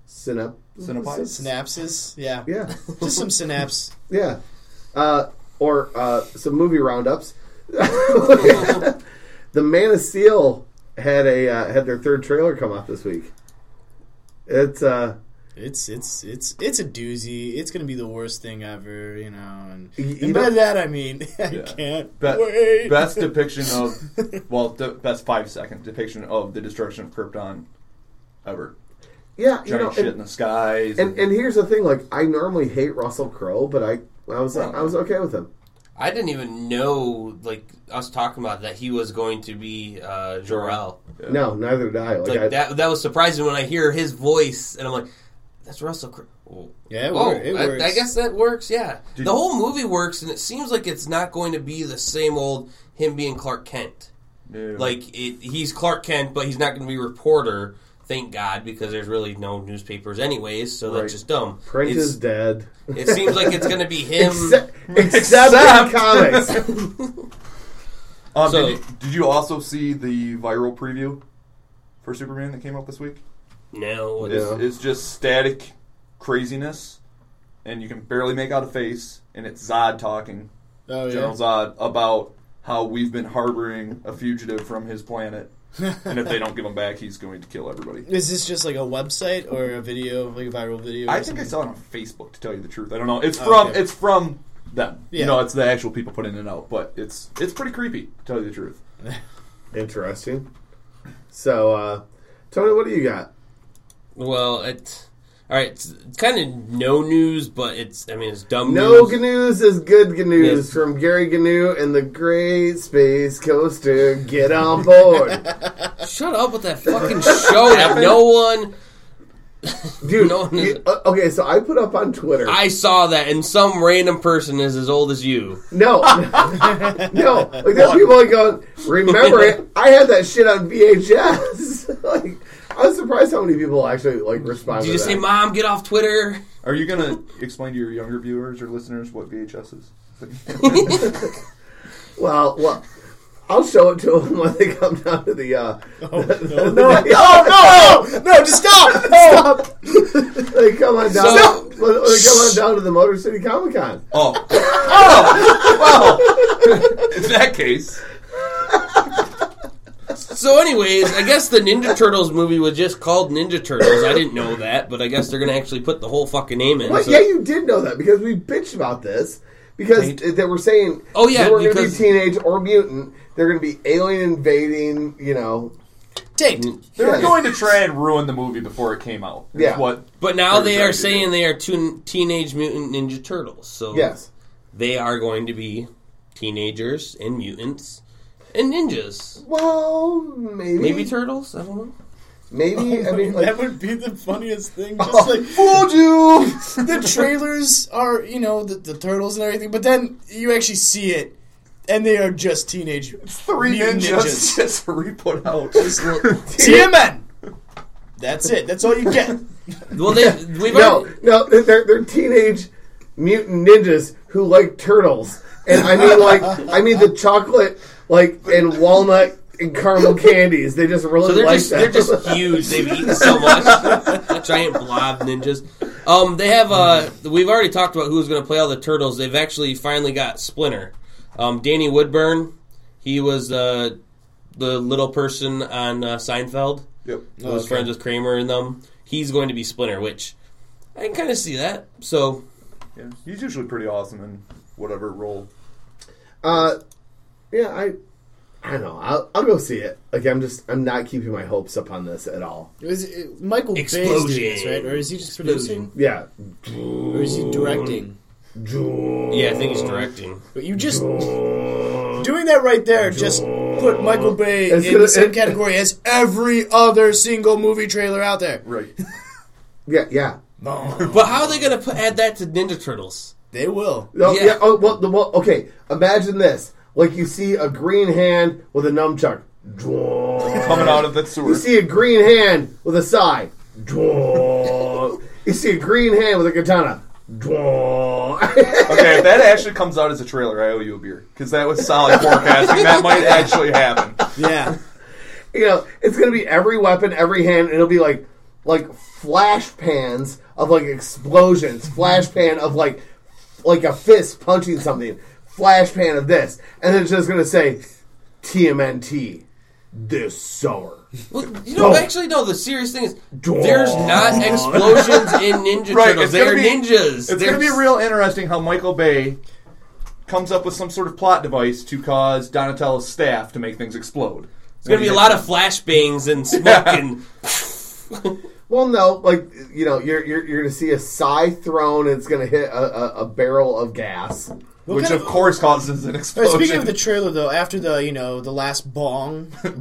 Synapses, yeah. Yeah. Just some synapse. Yeah. Or some movie roundups. The Man of Steel had their third trailer come out this week. It's a doozy. It's gonna be the worst thing ever, you know. And You by know- that I mean I can't wait. Best depiction of, the best 5-second depiction of the destruction of Krypton ever. yeah, Giant shit in the skies. and here's the thing, like I normally hate Russell Crowe, but I was okay with him. I didn't even know, like, us talking about that he was going to be Jor-El. Yeah. No, neither did I. Like, that was surprising when I hear his voice, and I'm like, that's Russell Crowe. Yeah, it I works. guess that works, yeah. The whole movie works, and it seems like it's not going to be the same old him being Clark Kent. Yeah. Like, he's Clark Kent, but he's not going to be a reporter, thank God, because there's really no newspapers anyways, so that's just dumb. Print is dead. It seems like it's going to be him. Except in comics. Did you also see the viral preview for Superman that came out this week? No. It's just static craziness, and you can barely make out a face, and it's Zod talking, General Zod, about how we've been harboring a fugitive from his planet, and if they don't give him back, he's going to kill everybody. Is this just like a website or a video, like a viral video? I think I saw it on Facebook, to tell you the truth. I don't know. It's from them. Yeah. You know, it's the actual people putting it out, but it's pretty creepy, to tell you the truth. Interesting. So, Tony, what do you got? Well, it's kind of no news, but it's dumb No news. news is good news Yes. from Gary Gnu and the Great Space Coaster. Get on board. Shut up with that fucking show that no one... Dude, No one is- okay, so I put up on Twitter. I saw that, and some random person is as old as you. No. No. Like, there's people like going, remember it? I had that shit on VHS. Like, I was surprised how many people actually, like, responded Did you to say, that. Mom, get off Twitter? Are you going to explain to your younger viewers or listeners what VHS is? Well, I'll show it to them when they come down to the, No, just stop! Stop! They come on down. So- They come on down to the Motor City Comic Con. Well, in that case... So anyways, I guess the Ninja Turtles movie was just called Ninja Turtles. I didn't know that, but I guess they're going to actually put the whole fucking name in. Well, so- yeah, you did know that because we bitched about this because Right. they were saying Oh, yeah, they were going to be because- teenage or mutant. They're going to be alien invading. You know, Tate. They were Yeah. going to try and ruin the movie before it came out. Is Yeah. What But now they're they trying are to saying do. they are Teenage Mutant Ninja Turtles. So yes. they are going to be teenagers and mutants and ninjas. Well, maybe. Maybe turtles? I don't know. Maybe. I mean, like, That would be the funniest thing. Just like Fooled you! the trailers are, the turtles and everything, but then you actually see it, and they are just teenage Three mutant ninjas just re-put out. TMN. That's it. That's all you get. Well, we've no, already, they're teenage mutant ninjas who like turtles, and I mean the chocolate, like, and walnut and caramel candies. They just really so they're like just that. they're just huge. They've eaten so much. Giant blob ninjas. They have we've already talked about who's going to play all the turtles. They've actually finally got Splinter. Danny Woodburn. He was the little person on Seinfeld. Yep. Who was friends with Kramer and them. He's going to be Splinter, which I can kind of see that. So Yeah. He's usually pretty awesome in whatever role. Yeah, I don't know. I'll go see it. Like, I'm not keeping my hopes up on this at all. Michael Bay's doing Explosion. this, right? Or is he just producing? Yeah. Or is he directing? yeah, I think he's directing. But you just doing that right there just put Michael Bay It's in gonna- the same category as every other single movie trailer out there. Right. Yeah. But how are they going to add that to Ninja Turtles? They will. Oh, Yeah. yeah. Oh, well, okay. Imagine this. Like, you see a green hand with a numchuck. Coming out of the sewer. You see a green hand with a sai. You see a green hand with a katana. Okay, if that actually comes out as a trailer, I owe you a beer. Because that was solid forecasting. That might actually happen. Yeah. You know, it's going to be every weapon, every hand, and it'll be like like flash pans of like explosions, flash pan of like a fist punching something, flash pan of this, and then it's just gonna say TMNT this summer. Well, actually, no. The serious thing is, there's not explosions in Ninja Turtles. They're ninjas. It's going to be real interesting how Michael Bay comes up with some sort of plot device to cause Donatello's staff to make things explode. It's going to be a lot of flashbangs and smoke and. Well, no, like you're going to see a sai thrown, and it's going to hit a barrel of gas. Which of course causes an explosion. Speaking of the trailer, though, after the last bong, after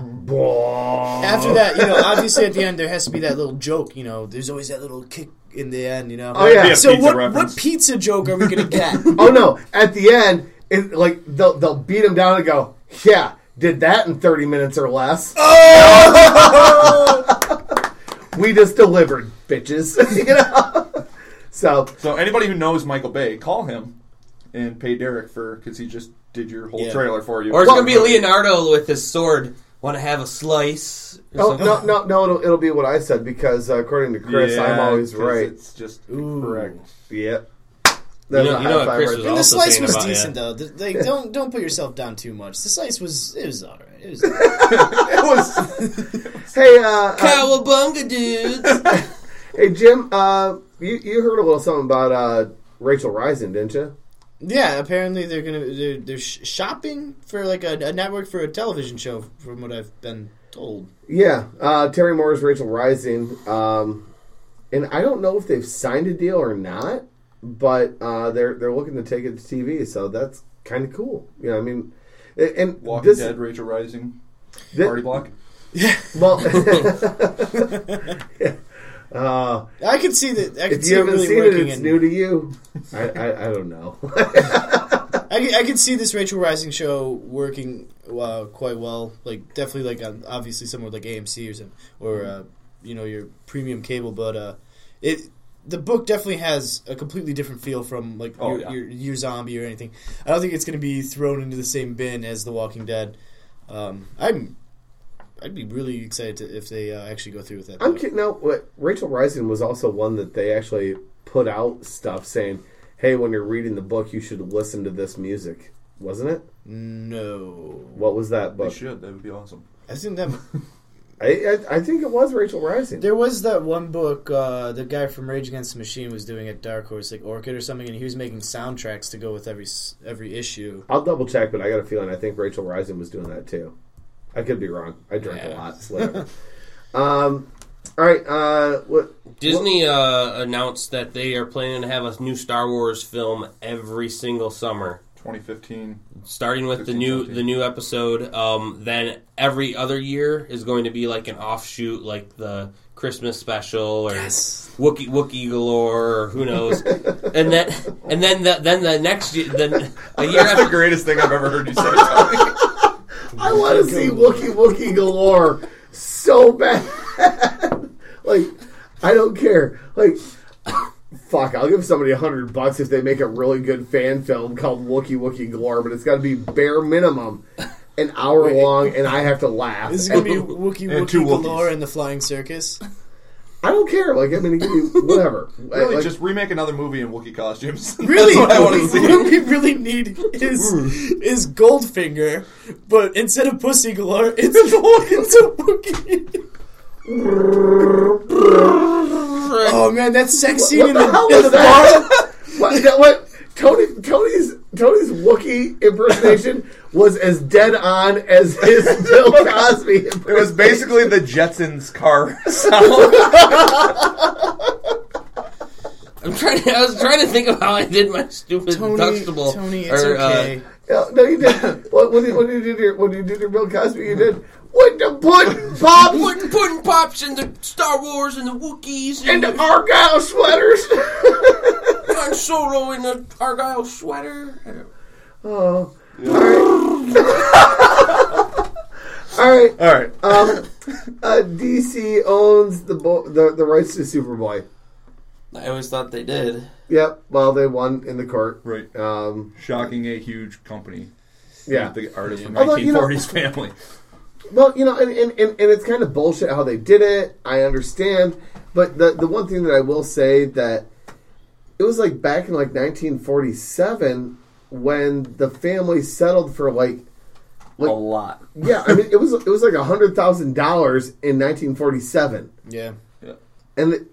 that, obviously at the end there has to be that little joke. There's always that little kick in the end. Oh yeah. So what pizza joke are we gonna get? Oh no! At the end, they'll beat him down and go, yeah, did that in 30 minutes or less. Oh! We just delivered, bitches. So anybody who knows Michael Bay, call him. And pay Derek because he just did your whole trailer for you. Or it's going to be Leonardo with his sword. Want to have a slice? No, it'll be what I said because according to Chris, I'm always right. It's just correct. Yep. You know what Chris was and the also slice saying was about decent though. Don't put yourself down too much. The slice was all right. It was. Hey, Cowabunga, dudes. Hey, Jim. You heard a little something about Rachel Rising, didn't you? Yeah, apparently they're shopping for like a network for a television show, from what I've been told. Yeah, Terry Moore's Rachel Rising, and I don't know if they've signed a deal or not, but they're looking to take it to TV, so that's kind of cool. I mean, and Walking Dead, Rachel Rising, Party Block. Yeah, well. Yeah. I could see that. I could if see you haven't really seen working it, it's new to you. I don't know. I could see this Rachel Rising show working quite well. Like definitely, like obviously somewhere like AMC or something, or your premium cable. But the book definitely has a completely different feel from like your zombie or anything. I don't think it's going to be thrown into the same bin as The Walking Dead. I'd be really excited if they actually go through with that. I'm kidding. No, Rachel Rising was also one that they actually put out stuff saying, "Hey, when you're reading the book, you should listen to this music." Wasn't it? No. What was that book? They should. That would be awesome. I think that. I think it was Rachel Rising. There was that one book the guy from Rage Against the Machine was doing at Dark Horse, like Orchid or something, and he was making soundtracks to go with every issue. I'll double check, but I got a feeling I think Rachel Rising was doing that too. I could be wrong. I drink a lot. So whatever. All right. Disney announced that they are planning to have a new Star Wars film every single summer. 2015. Starting with the new episode. Then every other year is going to be like an offshoot, like the Christmas special or Wookiee galore, or who knows. and then the next year, then a year That's after. the greatest thing I've ever heard you say, Tony. I want to see Wookiee galore so bad. Like, I don't care. Like, fuck, I'll give somebody $100 if they make a really good fan film called Wookiee galore, but it's got to be bare minimum an hour long, and I have to laugh. This is going to be Wookiee galore and the Flying Circus. I don't care. Like, I mean, it can be whatever. Really, just remake another movie in Wookiee costumes. Really, That's what I want to see. What we really need is Goldfinger, but instead of Pussy Galore, it's a Wookiee. Oh man, that sex scene in the bar. What? Tony's Wookiee impersonation was as dead on as his Bill Cosby impersonation. It was basically the Jetsons car sound. I was trying to think of how I did my stupid Huxtable. Tony, it's okay. No, you did. When you did your Bill Cosby, you did. What the pudding pops? Pudding pops and the Star Wars and the Wookiees and the Argyle sweaters. Han Solo in the Argyle sweater. Oh, all right. DC owns the rights to Superboy. I always thought they did. Yep. Well, they won in the court. Right. Shocking a huge company. Yeah. The artist from 1940s family. Well, and it's kind of bullshit how they did it. I understand, but the one thing that I will say that it was like back in like 1947 when the family settled for like a lot. Yeah, I mean it was like $100,000 in 1947. Yeah. And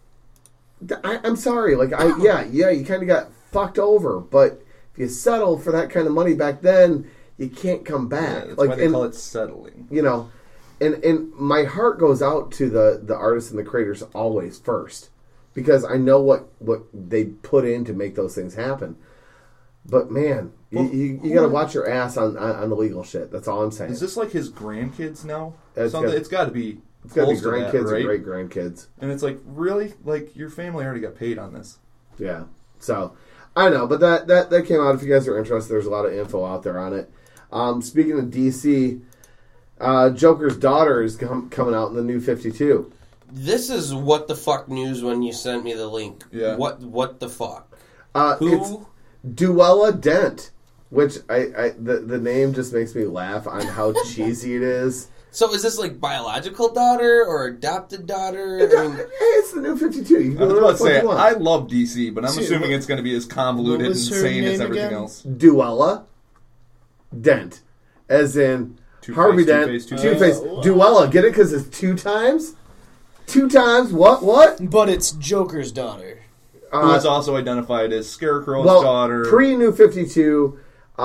I'm sorry, like you kind of got fucked over, but if you settle for that kind of money back then, you can't come back. Yeah, that's like why they call it settling. And my heart goes out to the artists and the creators always first, because I know what they put in to make those things happen. But man, you got to watch your ass on the legal shit. That's all I'm saying. Is this like his grandkids now? It's got to be. It's got to be close to that, grandkids right? or great grandkids. And it's like, really, like your family already got paid on this. Yeah. So I know, but that came out. If you guys are interested, there's a lot of info out there on it. Speaking of DC, Joker's daughter is coming out in the New 52. This is what the fuck news when you sent me the link. Yeah. What the fuck? It's Who? Duella Dent, which the name just makes me laugh on how cheesy it is. So is this like biological daughter or adopted daughter? It's the New 52. You I was about to say, you want. I love DC, but I'm assuming it's going to be as convoluted and What was her insane as name everything again? else. Duella Dent, as in Two-Face, Harvey Dent, Two-Face, Two-Face. Two-Face. Duella, get it? Because it's 2 times? 2 times? What? But it's Joker's daughter. Who was also identified as Scarecrow's daughter. Pre-New 52,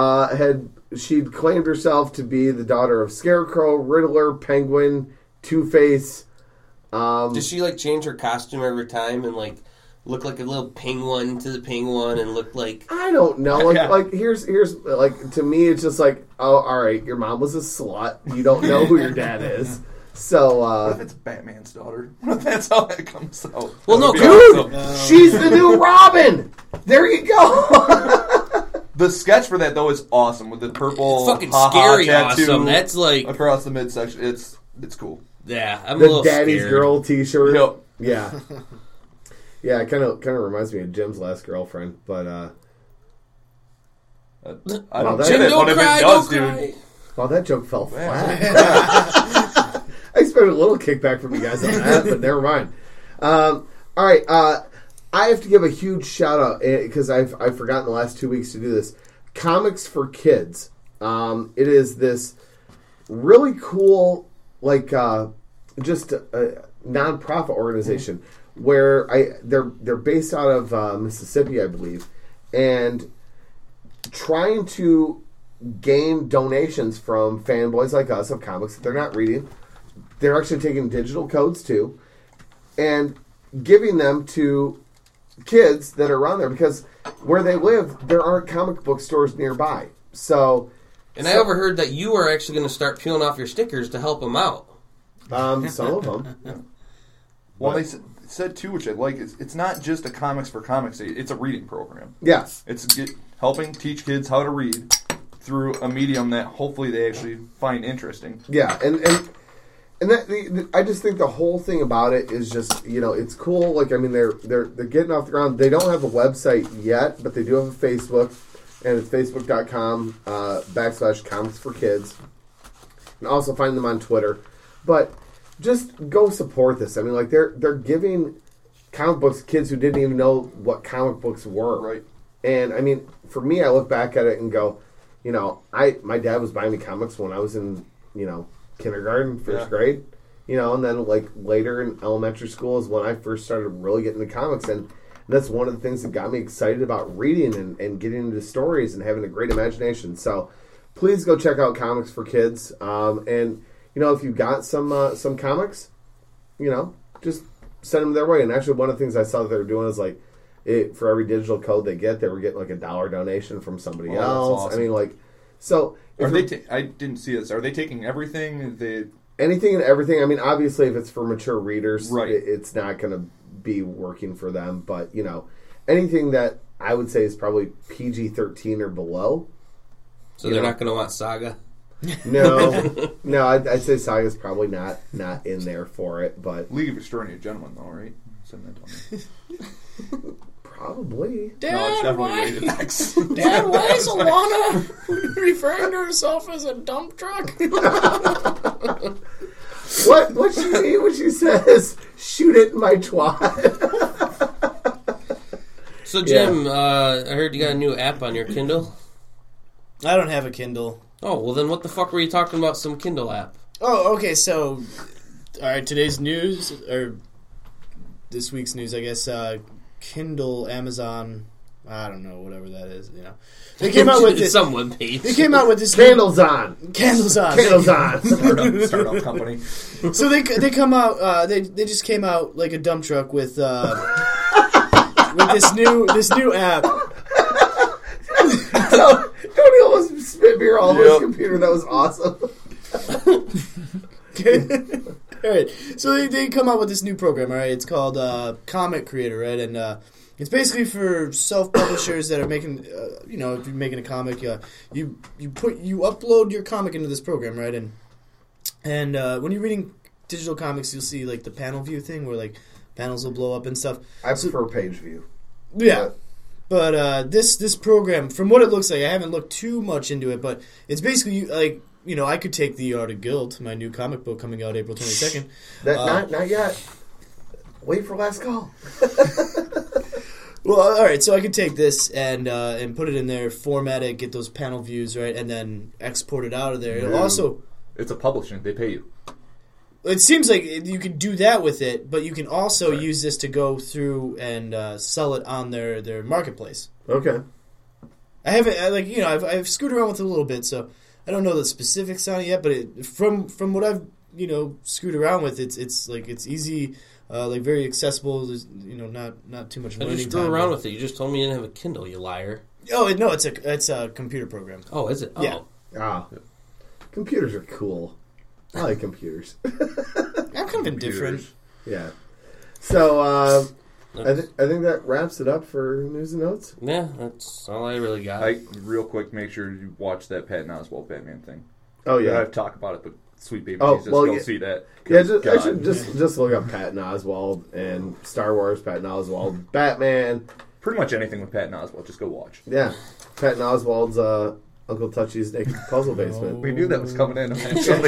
she'd claimed herself to be the daughter of Scarecrow, Riddler, Penguin, Two-Face. Does she like change her costume every time and like look like a little penguin to the penguin and look like? I don't know. Yeah. Like here's like, to me it's just like, oh, all right, your mom was a slut. You don't know who your dad is. So What if it's Batman's daughter? What if that's how that comes out? Well, no, That would be dude, awesome. she's the new Robin. There you go. The sketch for that though is awesome with the purple It's fucking ha-ha scary tattoo awesome. That's like, across the midsection. It's cool. yeah, I'm a The little Daddy's scared. Girl T-shirt. Yep. Yeah. Yeah, it kind of reminds me of Jim's last girlfriend, but I Well, don't that- get Jim, it. don't What if cry, it does, don't dude? cry. well, that joke fell flat. I expected a little kickback from you guys on that, but never mind. All right, I have to give a huge shout out because I've forgotten the last 2 weeks to do this. Comics for Kids. It is this really cool, like just a nonprofit organization where they're based out of Mississippi, I believe, and trying to gain donations from fanboys like us of comics that they're not reading. They're actually taking digital codes too and giving them to kids that are around there, because where they live, there aren't comic book stores nearby. So, And I overheard that you are actually going to start peeling off your stickers to help them out. some of them. Well, they said too, which I like, it's not just a comics for comics day. It's a reading program. Yes. It's helping teach kids how to read through a medium that hopefully they actually find interesting. Yeah, and that I just think the whole thing about it is just, it's cool. Like, I mean, they're getting off the ground. They don't have a website yet, but they do have a Facebook, and it's facebook.com/comics for kids. And also find them on Twitter. But just go support this. I mean, like, they're giving comic books to kids who didn't even know what comic books were. Right. And I mean, for me, I look back at it and go, my dad was buying me comics when I was in, kindergarten, first grade, and then like later in elementary school is when I first started really getting into comics, and that's one of the things that got me excited about reading and getting into stories and having a great imagination. So please go check out Comics for Kids, and if you've got some comics, just send them their way. And actually, one of the things I saw that they were doing is like, for every digital code they were getting like a $1 donation from somebody else. That's awesome. I mean, like, so Are they? I didn't see this. Are they taking everything? Anything and everything. I mean, obviously, if it's for mature readers, Right. It's not going to be working for them. But anything that I would say is probably PG-13 or below. So they're not going to want Saga? No, I'd say Saga's probably not in there for it. But League of Extraordinary Gentlemen, though, right? Send that to me. Probably. No, it's Dad, definitely why? rated X. Dad, why is Alana referring to herself as a dump truck? What she mean when she says, shoot it in my twat? So, Jim, I heard you got a new app on your Kindle. I don't have a Kindle. Oh, well then what the fuck were you talking about some Kindle app? Oh, okay, so, alright, today's news, or this week's news, I guess, Kindle, Amazon, I don't know, whatever that is, you know. They came out with this. Some webpage. They came out with this. Candles on. Candles on. Candles on. Startup company. So they come out. They just came out like a dump truck with this new app. So, Tony almost spit beer all over his computer. That was awesome. All right. So they come out with this new program. All right. It's called Comic Creator, right? And it's basically for self-publishers that are making, if you're making a comic, you upload your comic into this program, right? And when you're reading digital comics, you'll see like the panel view thing where like panels will blow up and stuff. I prefer page view. Yeah. But this program, from what it looks like, I haven't looked too much into it, but it's basically like, I could take The Art of Guild, my new comic book coming out April 22nd. Not yet. Wait for last call. Well, all right, so I could take this and put it in there, format it, get those panel views, right, and then export it out of there. It'll also... It's a publishing. They pay you. It seems like you can do that with it, but you can also use this to go through and sell it on their marketplace. Okay. I haven't, I've screwed around with it a little bit, so I don't know the specifics on it yet, but from what I've, screwed around with, it's easy, very accessible. There's, not too much How did learning you screw time. around with it? You just told me you didn't have a Kindle, you liar. Oh, no, it's a computer program. Oh, is it? Oh. Yeah. Ah. Computers are cool. I like computers. I'm kind of indifferent. Yeah. So, I think that wraps it up for news and notes. Yeah, that's all I really got. Real quick, make sure you watch that Patton Oswalt Batman thing. Oh, yeah. I've talked about it, but Sweet Baby Oh, Jesus, well, go yeah. see that. Yeah, God. I should just look up Patton Oswalt and Star Wars, Patton Oswalt, Batman. Pretty much anything with Patton Oswalt, just go watch. Yeah. Patton Oswalt's Uncle Touchy's Naked Puzzle Basement. We knew that was coming in eventually.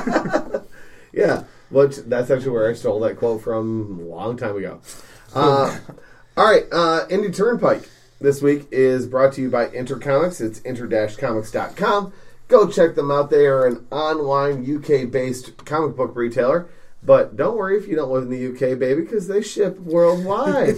Yeah, that's actually where I stole that quote from a long time ago. All right, Indie Turnpike this week is brought to you by Intercomics. It's inter-comics.com. Go check them out. They are an online UK-based comic book retailer. But don't worry if you don't live in the UK, baby, because they ship worldwide.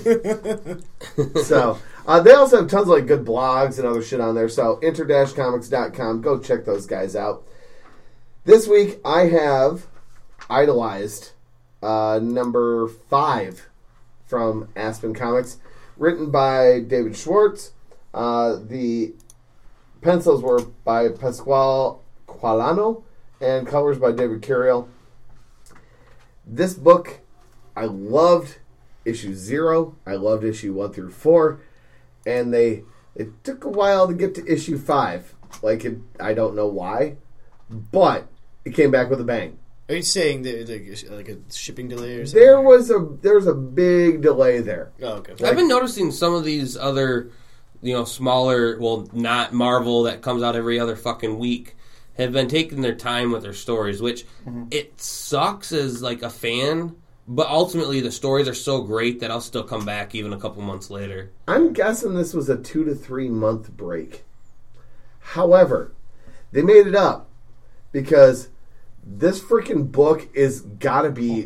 So, they also have tons of good blogs and other shit on there. So, inter-comics.com. Go check those guys out. This week, I have Idolized, number 5 from Aspen Comics, written by David Schwartz. The pencils were by Pasquale Qualano, and colors by David Curiel. This book, I loved issue 0. I loved issue 1 through 4, and it took a while to get to issue 5. I don't know why, but it came back with a bang. Are you saying that like a shipping delay or something? There was a big delay there. Oh, okay. I've been noticing some of these other, smaller, not Marvel that comes out every other fucking week, have been taking their time with their stories, which it sucks as a fan, but ultimately the stories are so great that I'll still come back even a couple months later. I'm guessing this was a 2 to 3 month break. However, they made it up because this freaking book is gotta be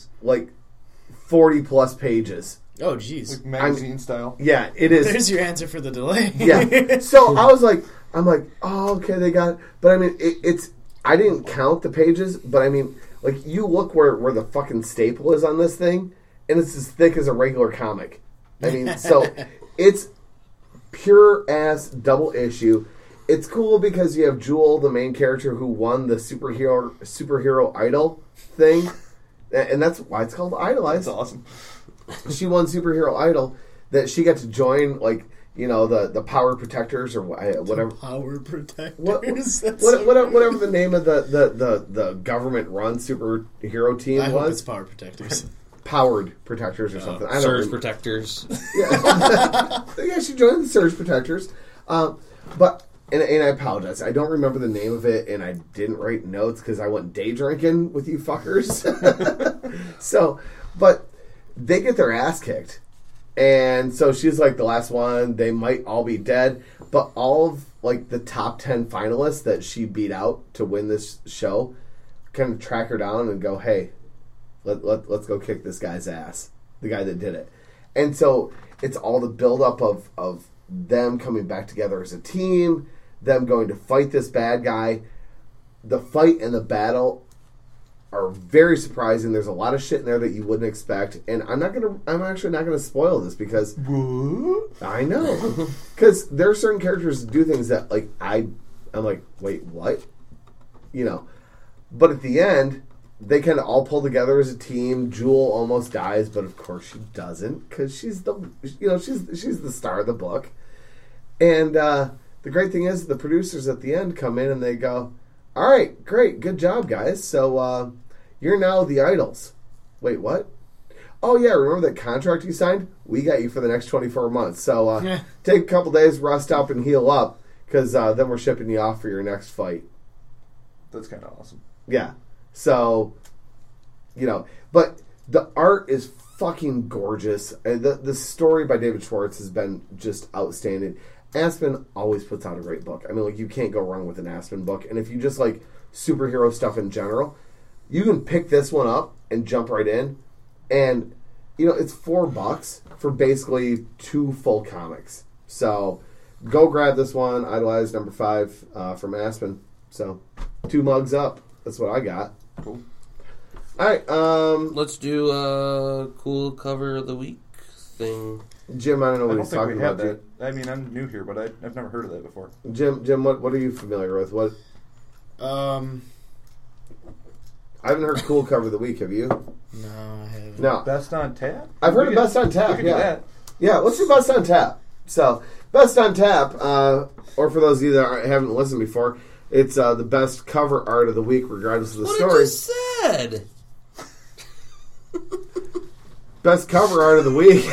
40 plus pages. Oh, jeez. Like magazine style. Yeah, it is. There's your answer for the delay. Yeah. So I was like, oh, okay, they got it. But I mean, it's. I didn't count the pages, but I mean, you look where the fucking staple is on this thing, and it's as thick as a regular comic. I mean, so it's pure ass double issue. It's cool because you have Jewel, the main character who won the superhero idol thing, and that's why it's called Idolized. That's awesome. She won Superhero Idol, that she got to join, the Power Protectors or whatever. Power Protectors. Whatever the name of the government-run superhero team I was. hope it's Power Protectors. Powered Protectors or something. I don't Surge remember. Protectors. Yeah, she joined the Surge Protectors. But and I apologize. I don't remember the name of it, and I didn't write notes because I went day drinking with you fuckers. So, but they get their ass kicked. And so she's like the last one. They might all be dead, but all of like the top 10 finalists that she beat out to win this show kind of track her down and go, hey, let's go kick this guy's ass, the guy that did it. And so it's all the buildup of them coming back together as a team, them going to fight this bad guy. The fight and the battle are very surprising. There's a lot of shit in there that you wouldn't expect, and I'm actually not gonna spoil this because I know because there are certain characters that do things that like I'm like, wait, what? You know, but at the end they kind of all pull together as a team. Jewel almost dies, but of course she doesn't because she's the star of the book. And the great thing is the producers at the end come in and they go, all right, great, good job, guys. So you're now the Idols. Wait, what? Oh, yeah, remember that contract you signed? We got you for the next 24 months. So take a couple days, rest up, and heal up, because then we're shipping you off for your next fight. That's kind of awesome. Yeah. So, you know, but the art is fucking gorgeous. The story by David Schwartz has been just outstanding. Aspen always puts out a great book. I mean, like, you can't go wrong with an Aspen book. And if you just like superhero stuff in general, you can pick this one up and jump right in. And, you know, it's $4 for basically 2 full comics. So go grab this one, Idolize number 5 from Aspen. So 2 mugs up. That's what I got. Cool. All right. Let's do a cool cover of the week thing. Jim, I don't know what I don't he's think talking we have about. that. I mean, I'm new here, but I've never heard of that before. Jim, what are you familiar with? What? I haven't heard cool cover of the week. Have you? No, I haven't. No. Best on Tap? I've heard of Best on Tap. We could Yeah. do that. Yeah, let's do Best on Tap. So, Best on Tap, or for those of you that haven't listened before, it's the best cover art of the week, regardless of the What story. I just said. Best cover art of the week.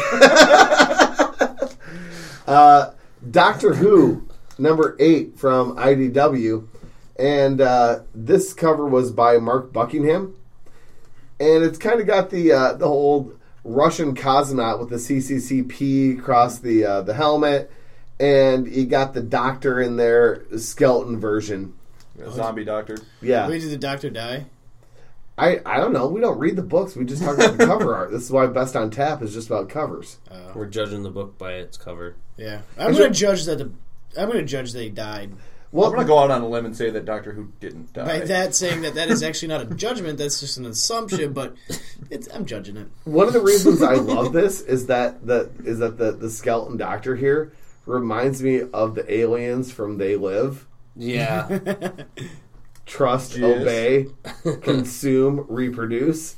Doctor Who, number 8 from IDW. And this cover was by Mark Buckingham. And it's kind of got the whole Russian cosmonaut with the CCCP across the helmet. And you got the Doctor in there, skeleton version. A zombie doctor. Yeah. Wait, did the Doctor die? I don't know. We don't read the books. We just talk about the cover art. This is why Best on Tap is just about covers. We're judging the book by its cover. Yeah, I'm going to judge that. I'm going to judge that he died. Well, I'm going to go out on a limb and say that Doctor Who didn't die. By that saying that is actually not a judgment. That's just an assumption. But I'm judging it. one of the reasons I love this is that the skeleton doctor here reminds me of the aliens from They Live. Yeah. Trust, Yes. obey, consume, reproduce.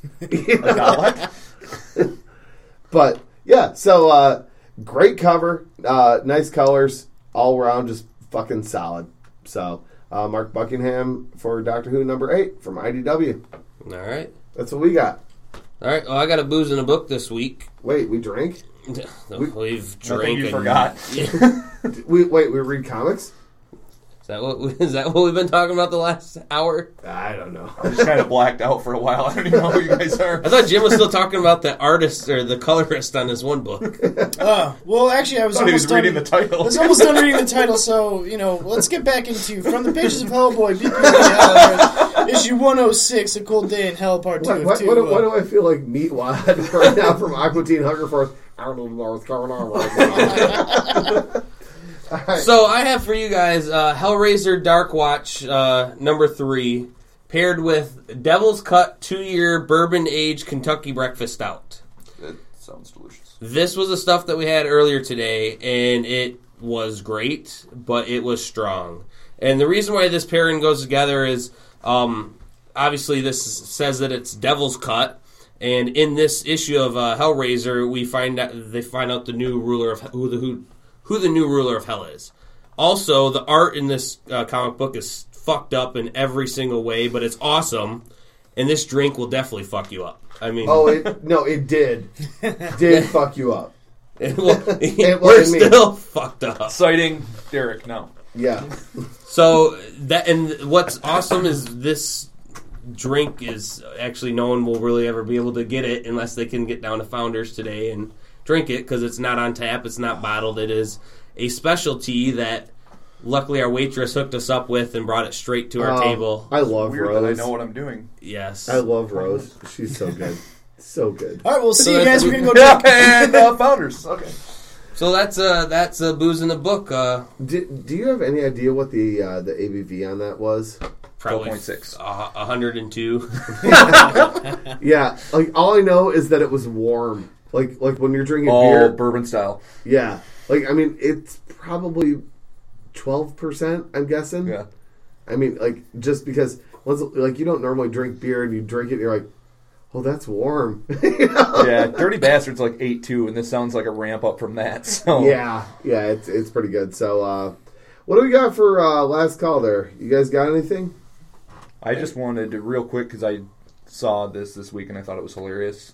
But yeah, so great cover, nice colors, all around, just fucking solid. So Mark Buckingham for Doctor Who number 8 from IDW. All right. That's what we got. All right. Well, I got a booze in a book this week. Wait, we drank? We've I drank. think you and- forgot. We read comics? Is that what we've been talking about the last hour? I don't know. I just kind of blacked out for a while. I don't even know who you guys are. I thought Jim was still talking about the artist or the colorist on his one book. Well, actually, I was I thought he almost was done reading the title. I was almost done reading the title, so, let's get back into From the Pages of Hellboy, BPRD, issue 106, A Cold Day in Hell, Part 2 What of 2. do I feel like Meatwad right now from Aqua Teen Hunger Force? I don't even know what's going on right now. So I have for you guys Hellraiser Dark Watch number 3, paired with Devil's Cut 2-year bourbon aged Kentucky breakfast stout. That sounds delicious. This was the stuff that we had earlier today, and it was great, but it was strong. And the reason why this pairing goes together is obviously this says that it's Devil's Cut. And in this issue of Hellraiser, they find out the new ruler of who the new ruler of Hell is. Also, the art in this comic book is fucked up in every single way, but it's awesome. and this drink will definitely fuck you up. I mean, it did fuck you up. We're still fucked up. Citing Derek, no. Yeah. So what's awesome is this drink is actually no one will really ever be able to get it unless they can get down to Founders today and drink it, because it's not on tap, it's not bottled. It is a specialty that luckily our waitress hooked us up with and brought it straight to our table. I love Weird Rose. that I know what I'm doing. Yes. I love Rose. She's so good. So good. All right, we'll see you guys. We're going to go Yeah, drink. and Founders. Okay. So that's booze in the book. Do you have any idea what the ABV on that was? Probably 12.6. 102. Yeah, like all I know is that it was warm. Like when you're drinking All beer. bourbon style. Yeah. Like, I mean, it's probably 12%, I'm guessing. Yeah. I mean, like, just because, like, you don't normally drink beer and you drink it and you're like, oh, that's warm. You know? Yeah, Dirty Bastard's like 8.2, and this sounds like a ramp up from that. So Yeah, it's pretty good. So, what do we got for last call there? You guys got anything? I just wanted to, real quick, because I saw this week and I thought it was hilarious.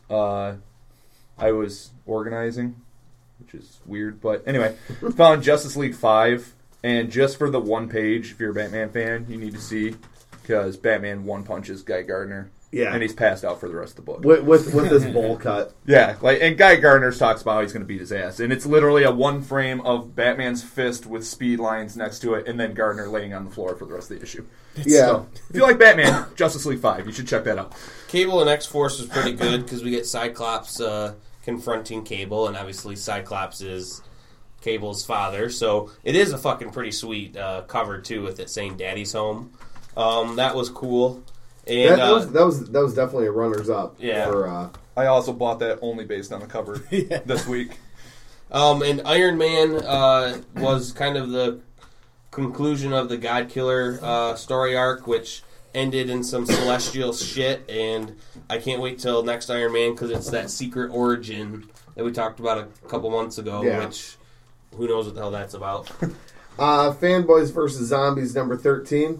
I was organizing, which is weird, but anyway, found Justice League 5, and just for the one page, if you're a Batman fan, you need to see, because Batman one punches Guy Gardner. Yeah. And he's passed out for the rest of the book. With this bowl cut. Yeah, and Guy Gardner talks about how he's going to beat his ass, and it's literally a one frame of Batman's fist with speed lines next to it, and then Gardner laying on the floor for the rest of the issue. Yeah. So, if you like Batman, Justice League 5, you should check that out. Cable and X-Force is pretty good because we get Cyclops confronting Cable, and obviously Cyclops is Cable's father, so it is a fucking pretty sweet cover too, with it saying "Daddy's Home." That was cool. And that was definitely a runners up. Yeah. For, I also bought that only based on the cover this week. And Iron Man was kind of the conclusion of the God Killer story arc, which ended in some celestial shit, and I can't wait till next Iron Man because it's that secret origin that we talked about a couple months ago, which who knows what the hell that's about. Fanboys vs. Zombies number 13.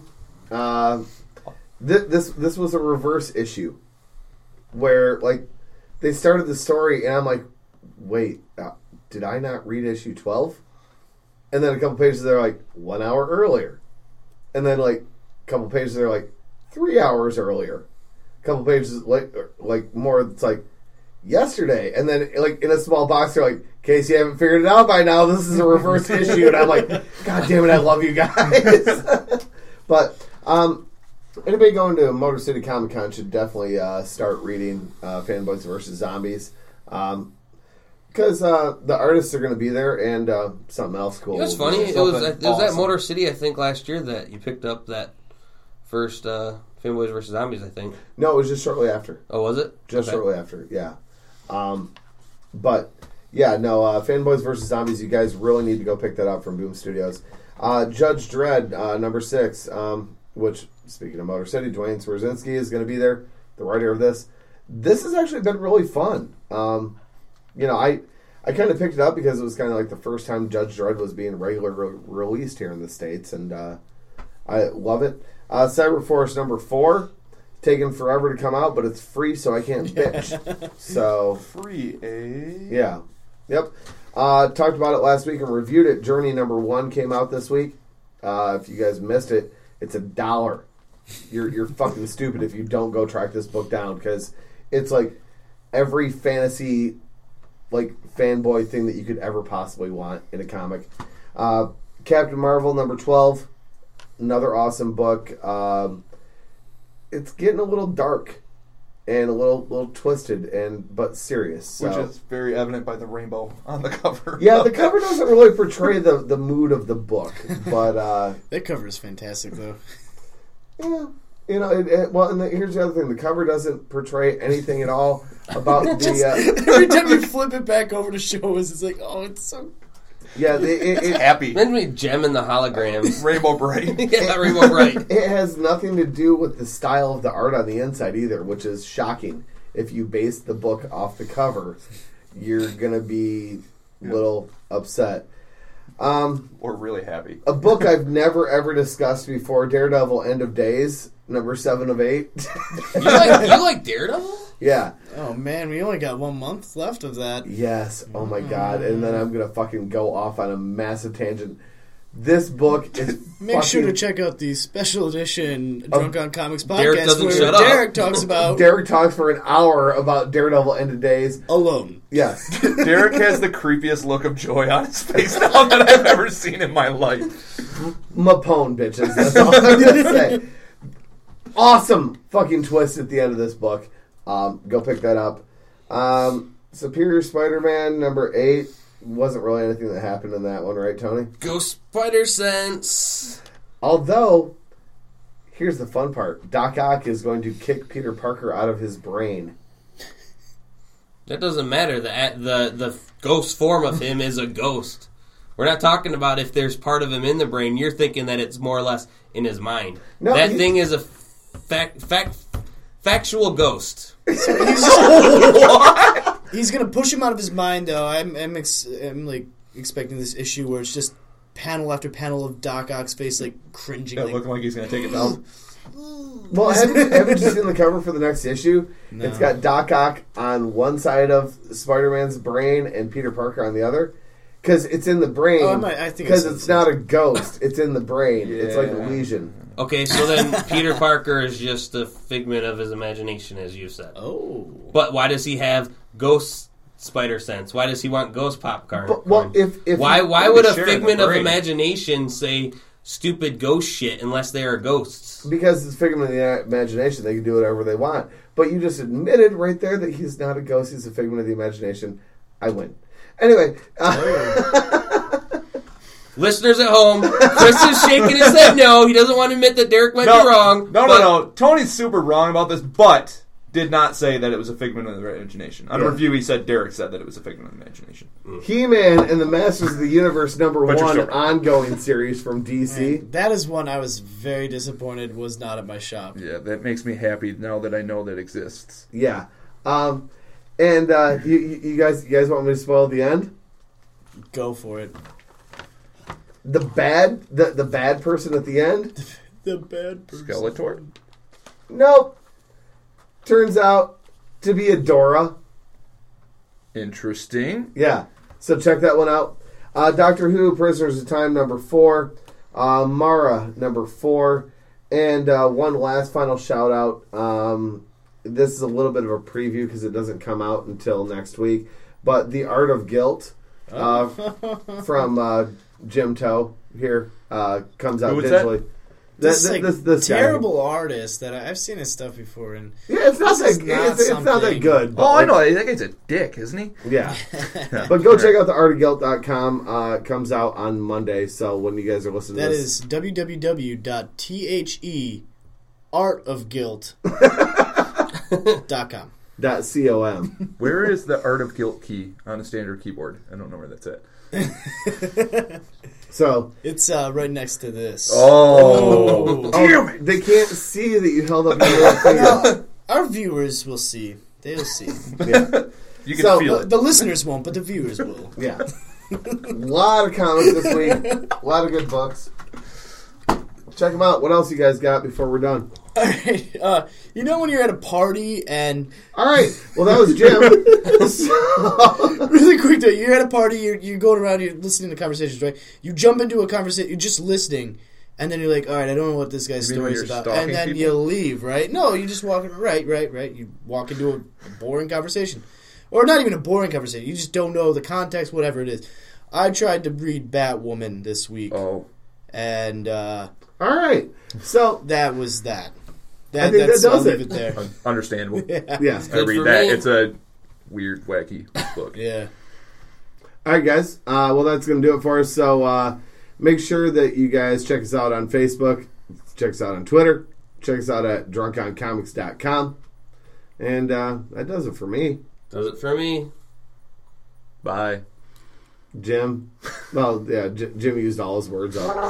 This was a reverse issue where, like, they started the story and I'm like, wait, did I not read issue 12? And then a couple pages they're like 1 hour earlier, and then like a couple pages they're like 3 hours earlier, a couple pages like more it's like yesterday, and then like in a small box they're like, in case you haven't figured it out by now, this is a reverse issue, and I'm like, God damn it, I love you guys. But anybody going to Motor City Comic Con should definitely start reading Fanboys vs. Zombies. Because the artists are going to be there, and something else cool. You know what's funny? It was at Motor City, I think, last year that you picked up that first Fanboys vs. Zombies, I think. No, it was just shortly after. Oh, was it? Just shortly after, yeah. But, yeah, no, Fanboys vs. Zombies, you guys really need to go pick that up from Boom Studios. Judge Dredd, number 6, which, speaking of Motor City, Dwayne Swarzynski is going to be there, the writer of this. This has actually been really fun. You know, I kind of picked it up because it was kind of like the first time Judge Dredd was being regularly released here in the States, and I love it. Cyberforce number 4, taking forever to come out, but it's free, so I can't bitch. So Free, eh? yeah. Yep. Talked about it last week and reviewed it. Journey number 1 came out this week. If you guys missed it, it's $1. You're fucking stupid if you don't go track this book down, because it's like every fantasy, like, fanboy thing that you could ever possibly want in a comic. Captain Marvel number 12, another awesome book. It's getting a little dark and a little twisted, but serious. So. Which is very evident by the rainbow on the cover. Yeah, the cover doesn't really portray the mood of the book, but that cover is fantastic, though. Yeah, you know. Here's the other thing: the cover doesn't portray anything at all about the. Every time you flip it back over to show us, it's like, oh, it's so. Yeah, it's happy. Then we gem in the holograms. Rainbow Bright. Yeah, Rainbow Bright. It has nothing to do with the style of the art on the inside either, which is shocking. If you base the book off the cover, you're gonna be a little upset. Or really happy. A book I've never ever discussed before, Daredevil End of Days, number 7 of 8. You like Daredevil? Yeah. Oh man, we only got 1 month left of that. Yes. Oh my god. And then I'm gonna fucking go off on a massive tangent. This book is Make sure to check out the special edition Drunk on Comics podcast Derek doesn't where shut up. Derek talks about Derek talks for an hour about Daredevil End of Days. Alone. Yes. Derek has the creepiest look of joy on his face now that I've ever seen in my life. Mapone, bitches. That's all I'm gonna say. Awesome fucking twist at the end of this book. Go pick that up. Superior Spider-Man number 8. Wasn't really anything that happened in that one, right, Tony? Ghost Spider Sense. Although, here's the fun part. Doc Ock is going to kick Peter Parker out of his brain. That doesn't matter. The ghost form of him is a ghost. We're not talking about if there's part of him in the brain. You're thinking that it's more or less in his mind. No, that thing is a factual ghost. He's gonna push him out of his mind, though. I'm like expecting this issue where it's just panel after panel of Doc Ock's face, like cringing, Yeah, like, looking like he's going to take it down. Well, haven't you seen the cover for the next issue? No. It's got Doc Ock on one side of Spider-Man's brain and Peter Parker on the other. Because it's in the brain. Oh, I think because it's not a ghost. It's in the brain. It's like a Yeah. lesion. Okay, so then Peter Parker is just a figment of his imagination, as you said. Oh. But why does he have ghost spider sense? Why does he want ghost popcorn? But, well, if why Maybe would a share in the figment of brain. imagination say stupid ghost shit unless they are ghosts? because it's figment of the imagination, they can do whatever they want. But you just admitted right there that he's not a ghost. He's a figment of the imagination. I win. Anyway. Listeners at home, Chris is shaking his head no. He doesn't want to admit that Derek might be wrong. No. Tony's super wrong about this, but did not say that it was a figment of the imagination. On Yeah. review, he said Derek said that it was a figment of the imagination. He-Man and the Masters of the Universe number But you're 1 still right. ongoing series from DC. Man, that is one I was very disappointed was not at my shop. Yeah, that makes me happy now that I know that exists. Yeah. And you guys want me to spoil the end? Go for it. The bad person at the end? The bad person. Skeletor? Nope. Turns out to be Adora. Interesting. Yeah. So check that one out. Doctor Who, Prisoners of Time, number 4. Mara, number 4. And one last final shout out. This is a little bit of a preview because it doesn't come out until next week. But The Art of Guilt from Jim Toe here comes out Who was digitally. This guy. terrible artist that I've seen his stuff before, and Yeah, it's not This is that. not It's not that something- good. but Oh, I like- know. That guy's a dick, isn't he? Yeah. But go check out the artofguilt.com. It comes out on Monday, so when you guys are listening that to this. is www.theartofguilt.com. .com. Where is the Art of Guilt key on a standard keyboard? I don't know where that's at. So, It's right next to this. Oh. Damn it! they can't see that you held up your little finger. Well, our viewers will see. They'll see. Yeah. You can So, feel it. The listeners won't, but the viewers will. Yeah. A lot of comics this week. A lot of good books. Check them out. What else you guys got before we're done? All right. You know when you're at a party and All right. Well, that was Jim. So- really quick though, you're at a party, you're going around, you're listening to conversations, right? You jump into a conversation, you're just listening, and then you're like, all right, I don't know what this guy's You mean when story is you're about, and stalking then people? you leave, right? No, you just walk right. You walk into a boring conversation, or not even a boring conversation. You just don't know the context, whatever it is. I tried to read Batwoman this week, Oh. and All right. So, that was that. I think That's, that does I'll leave it. it there. Understandable. yeah. I Good read for that. me. It's a weird, wacky book. Yeah. All right, guys. Well, that's going to do it for us. So make sure that you guys check us out on Facebook, check us out on Twitter, check us out at drunkoncomics.com. And that does it for me. Does it for me? Bye. Jim. Well, yeah, Jim used all his words up.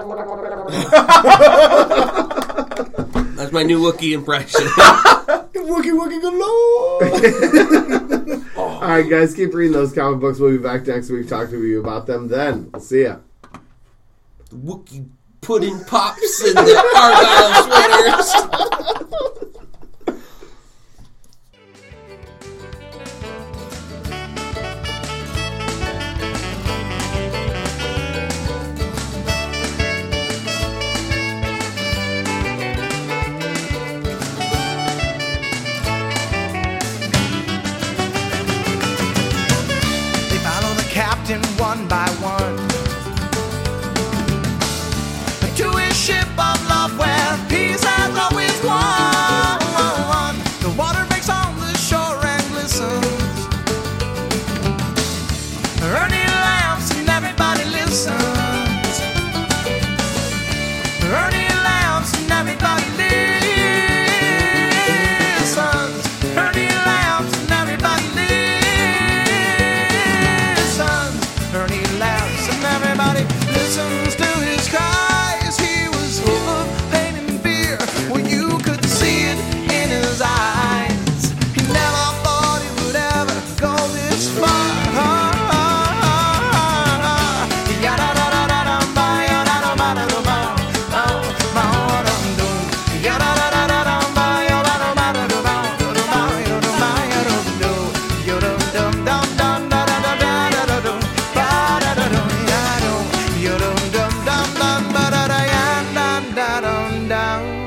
That's my new Wookiee impression. Wookie galore! All right, guys, keep reading those comic books. We'll be back next week talking to you about them then. We'll see ya. Wookiee pudding pops and the Argyle sweaters. They follow the captain one by one to his ship of love where peace has always won. The water breaks on the shore and glistens. Ernie laughs and everybody listens. Ernie laughs and everybody listens. Ernie laughs and everybody listens. Ernie laughs and everybody listens to his cries. He was full of pain and fear. Well, you could see it in his eyes. He never thought he would ever go this far. Down.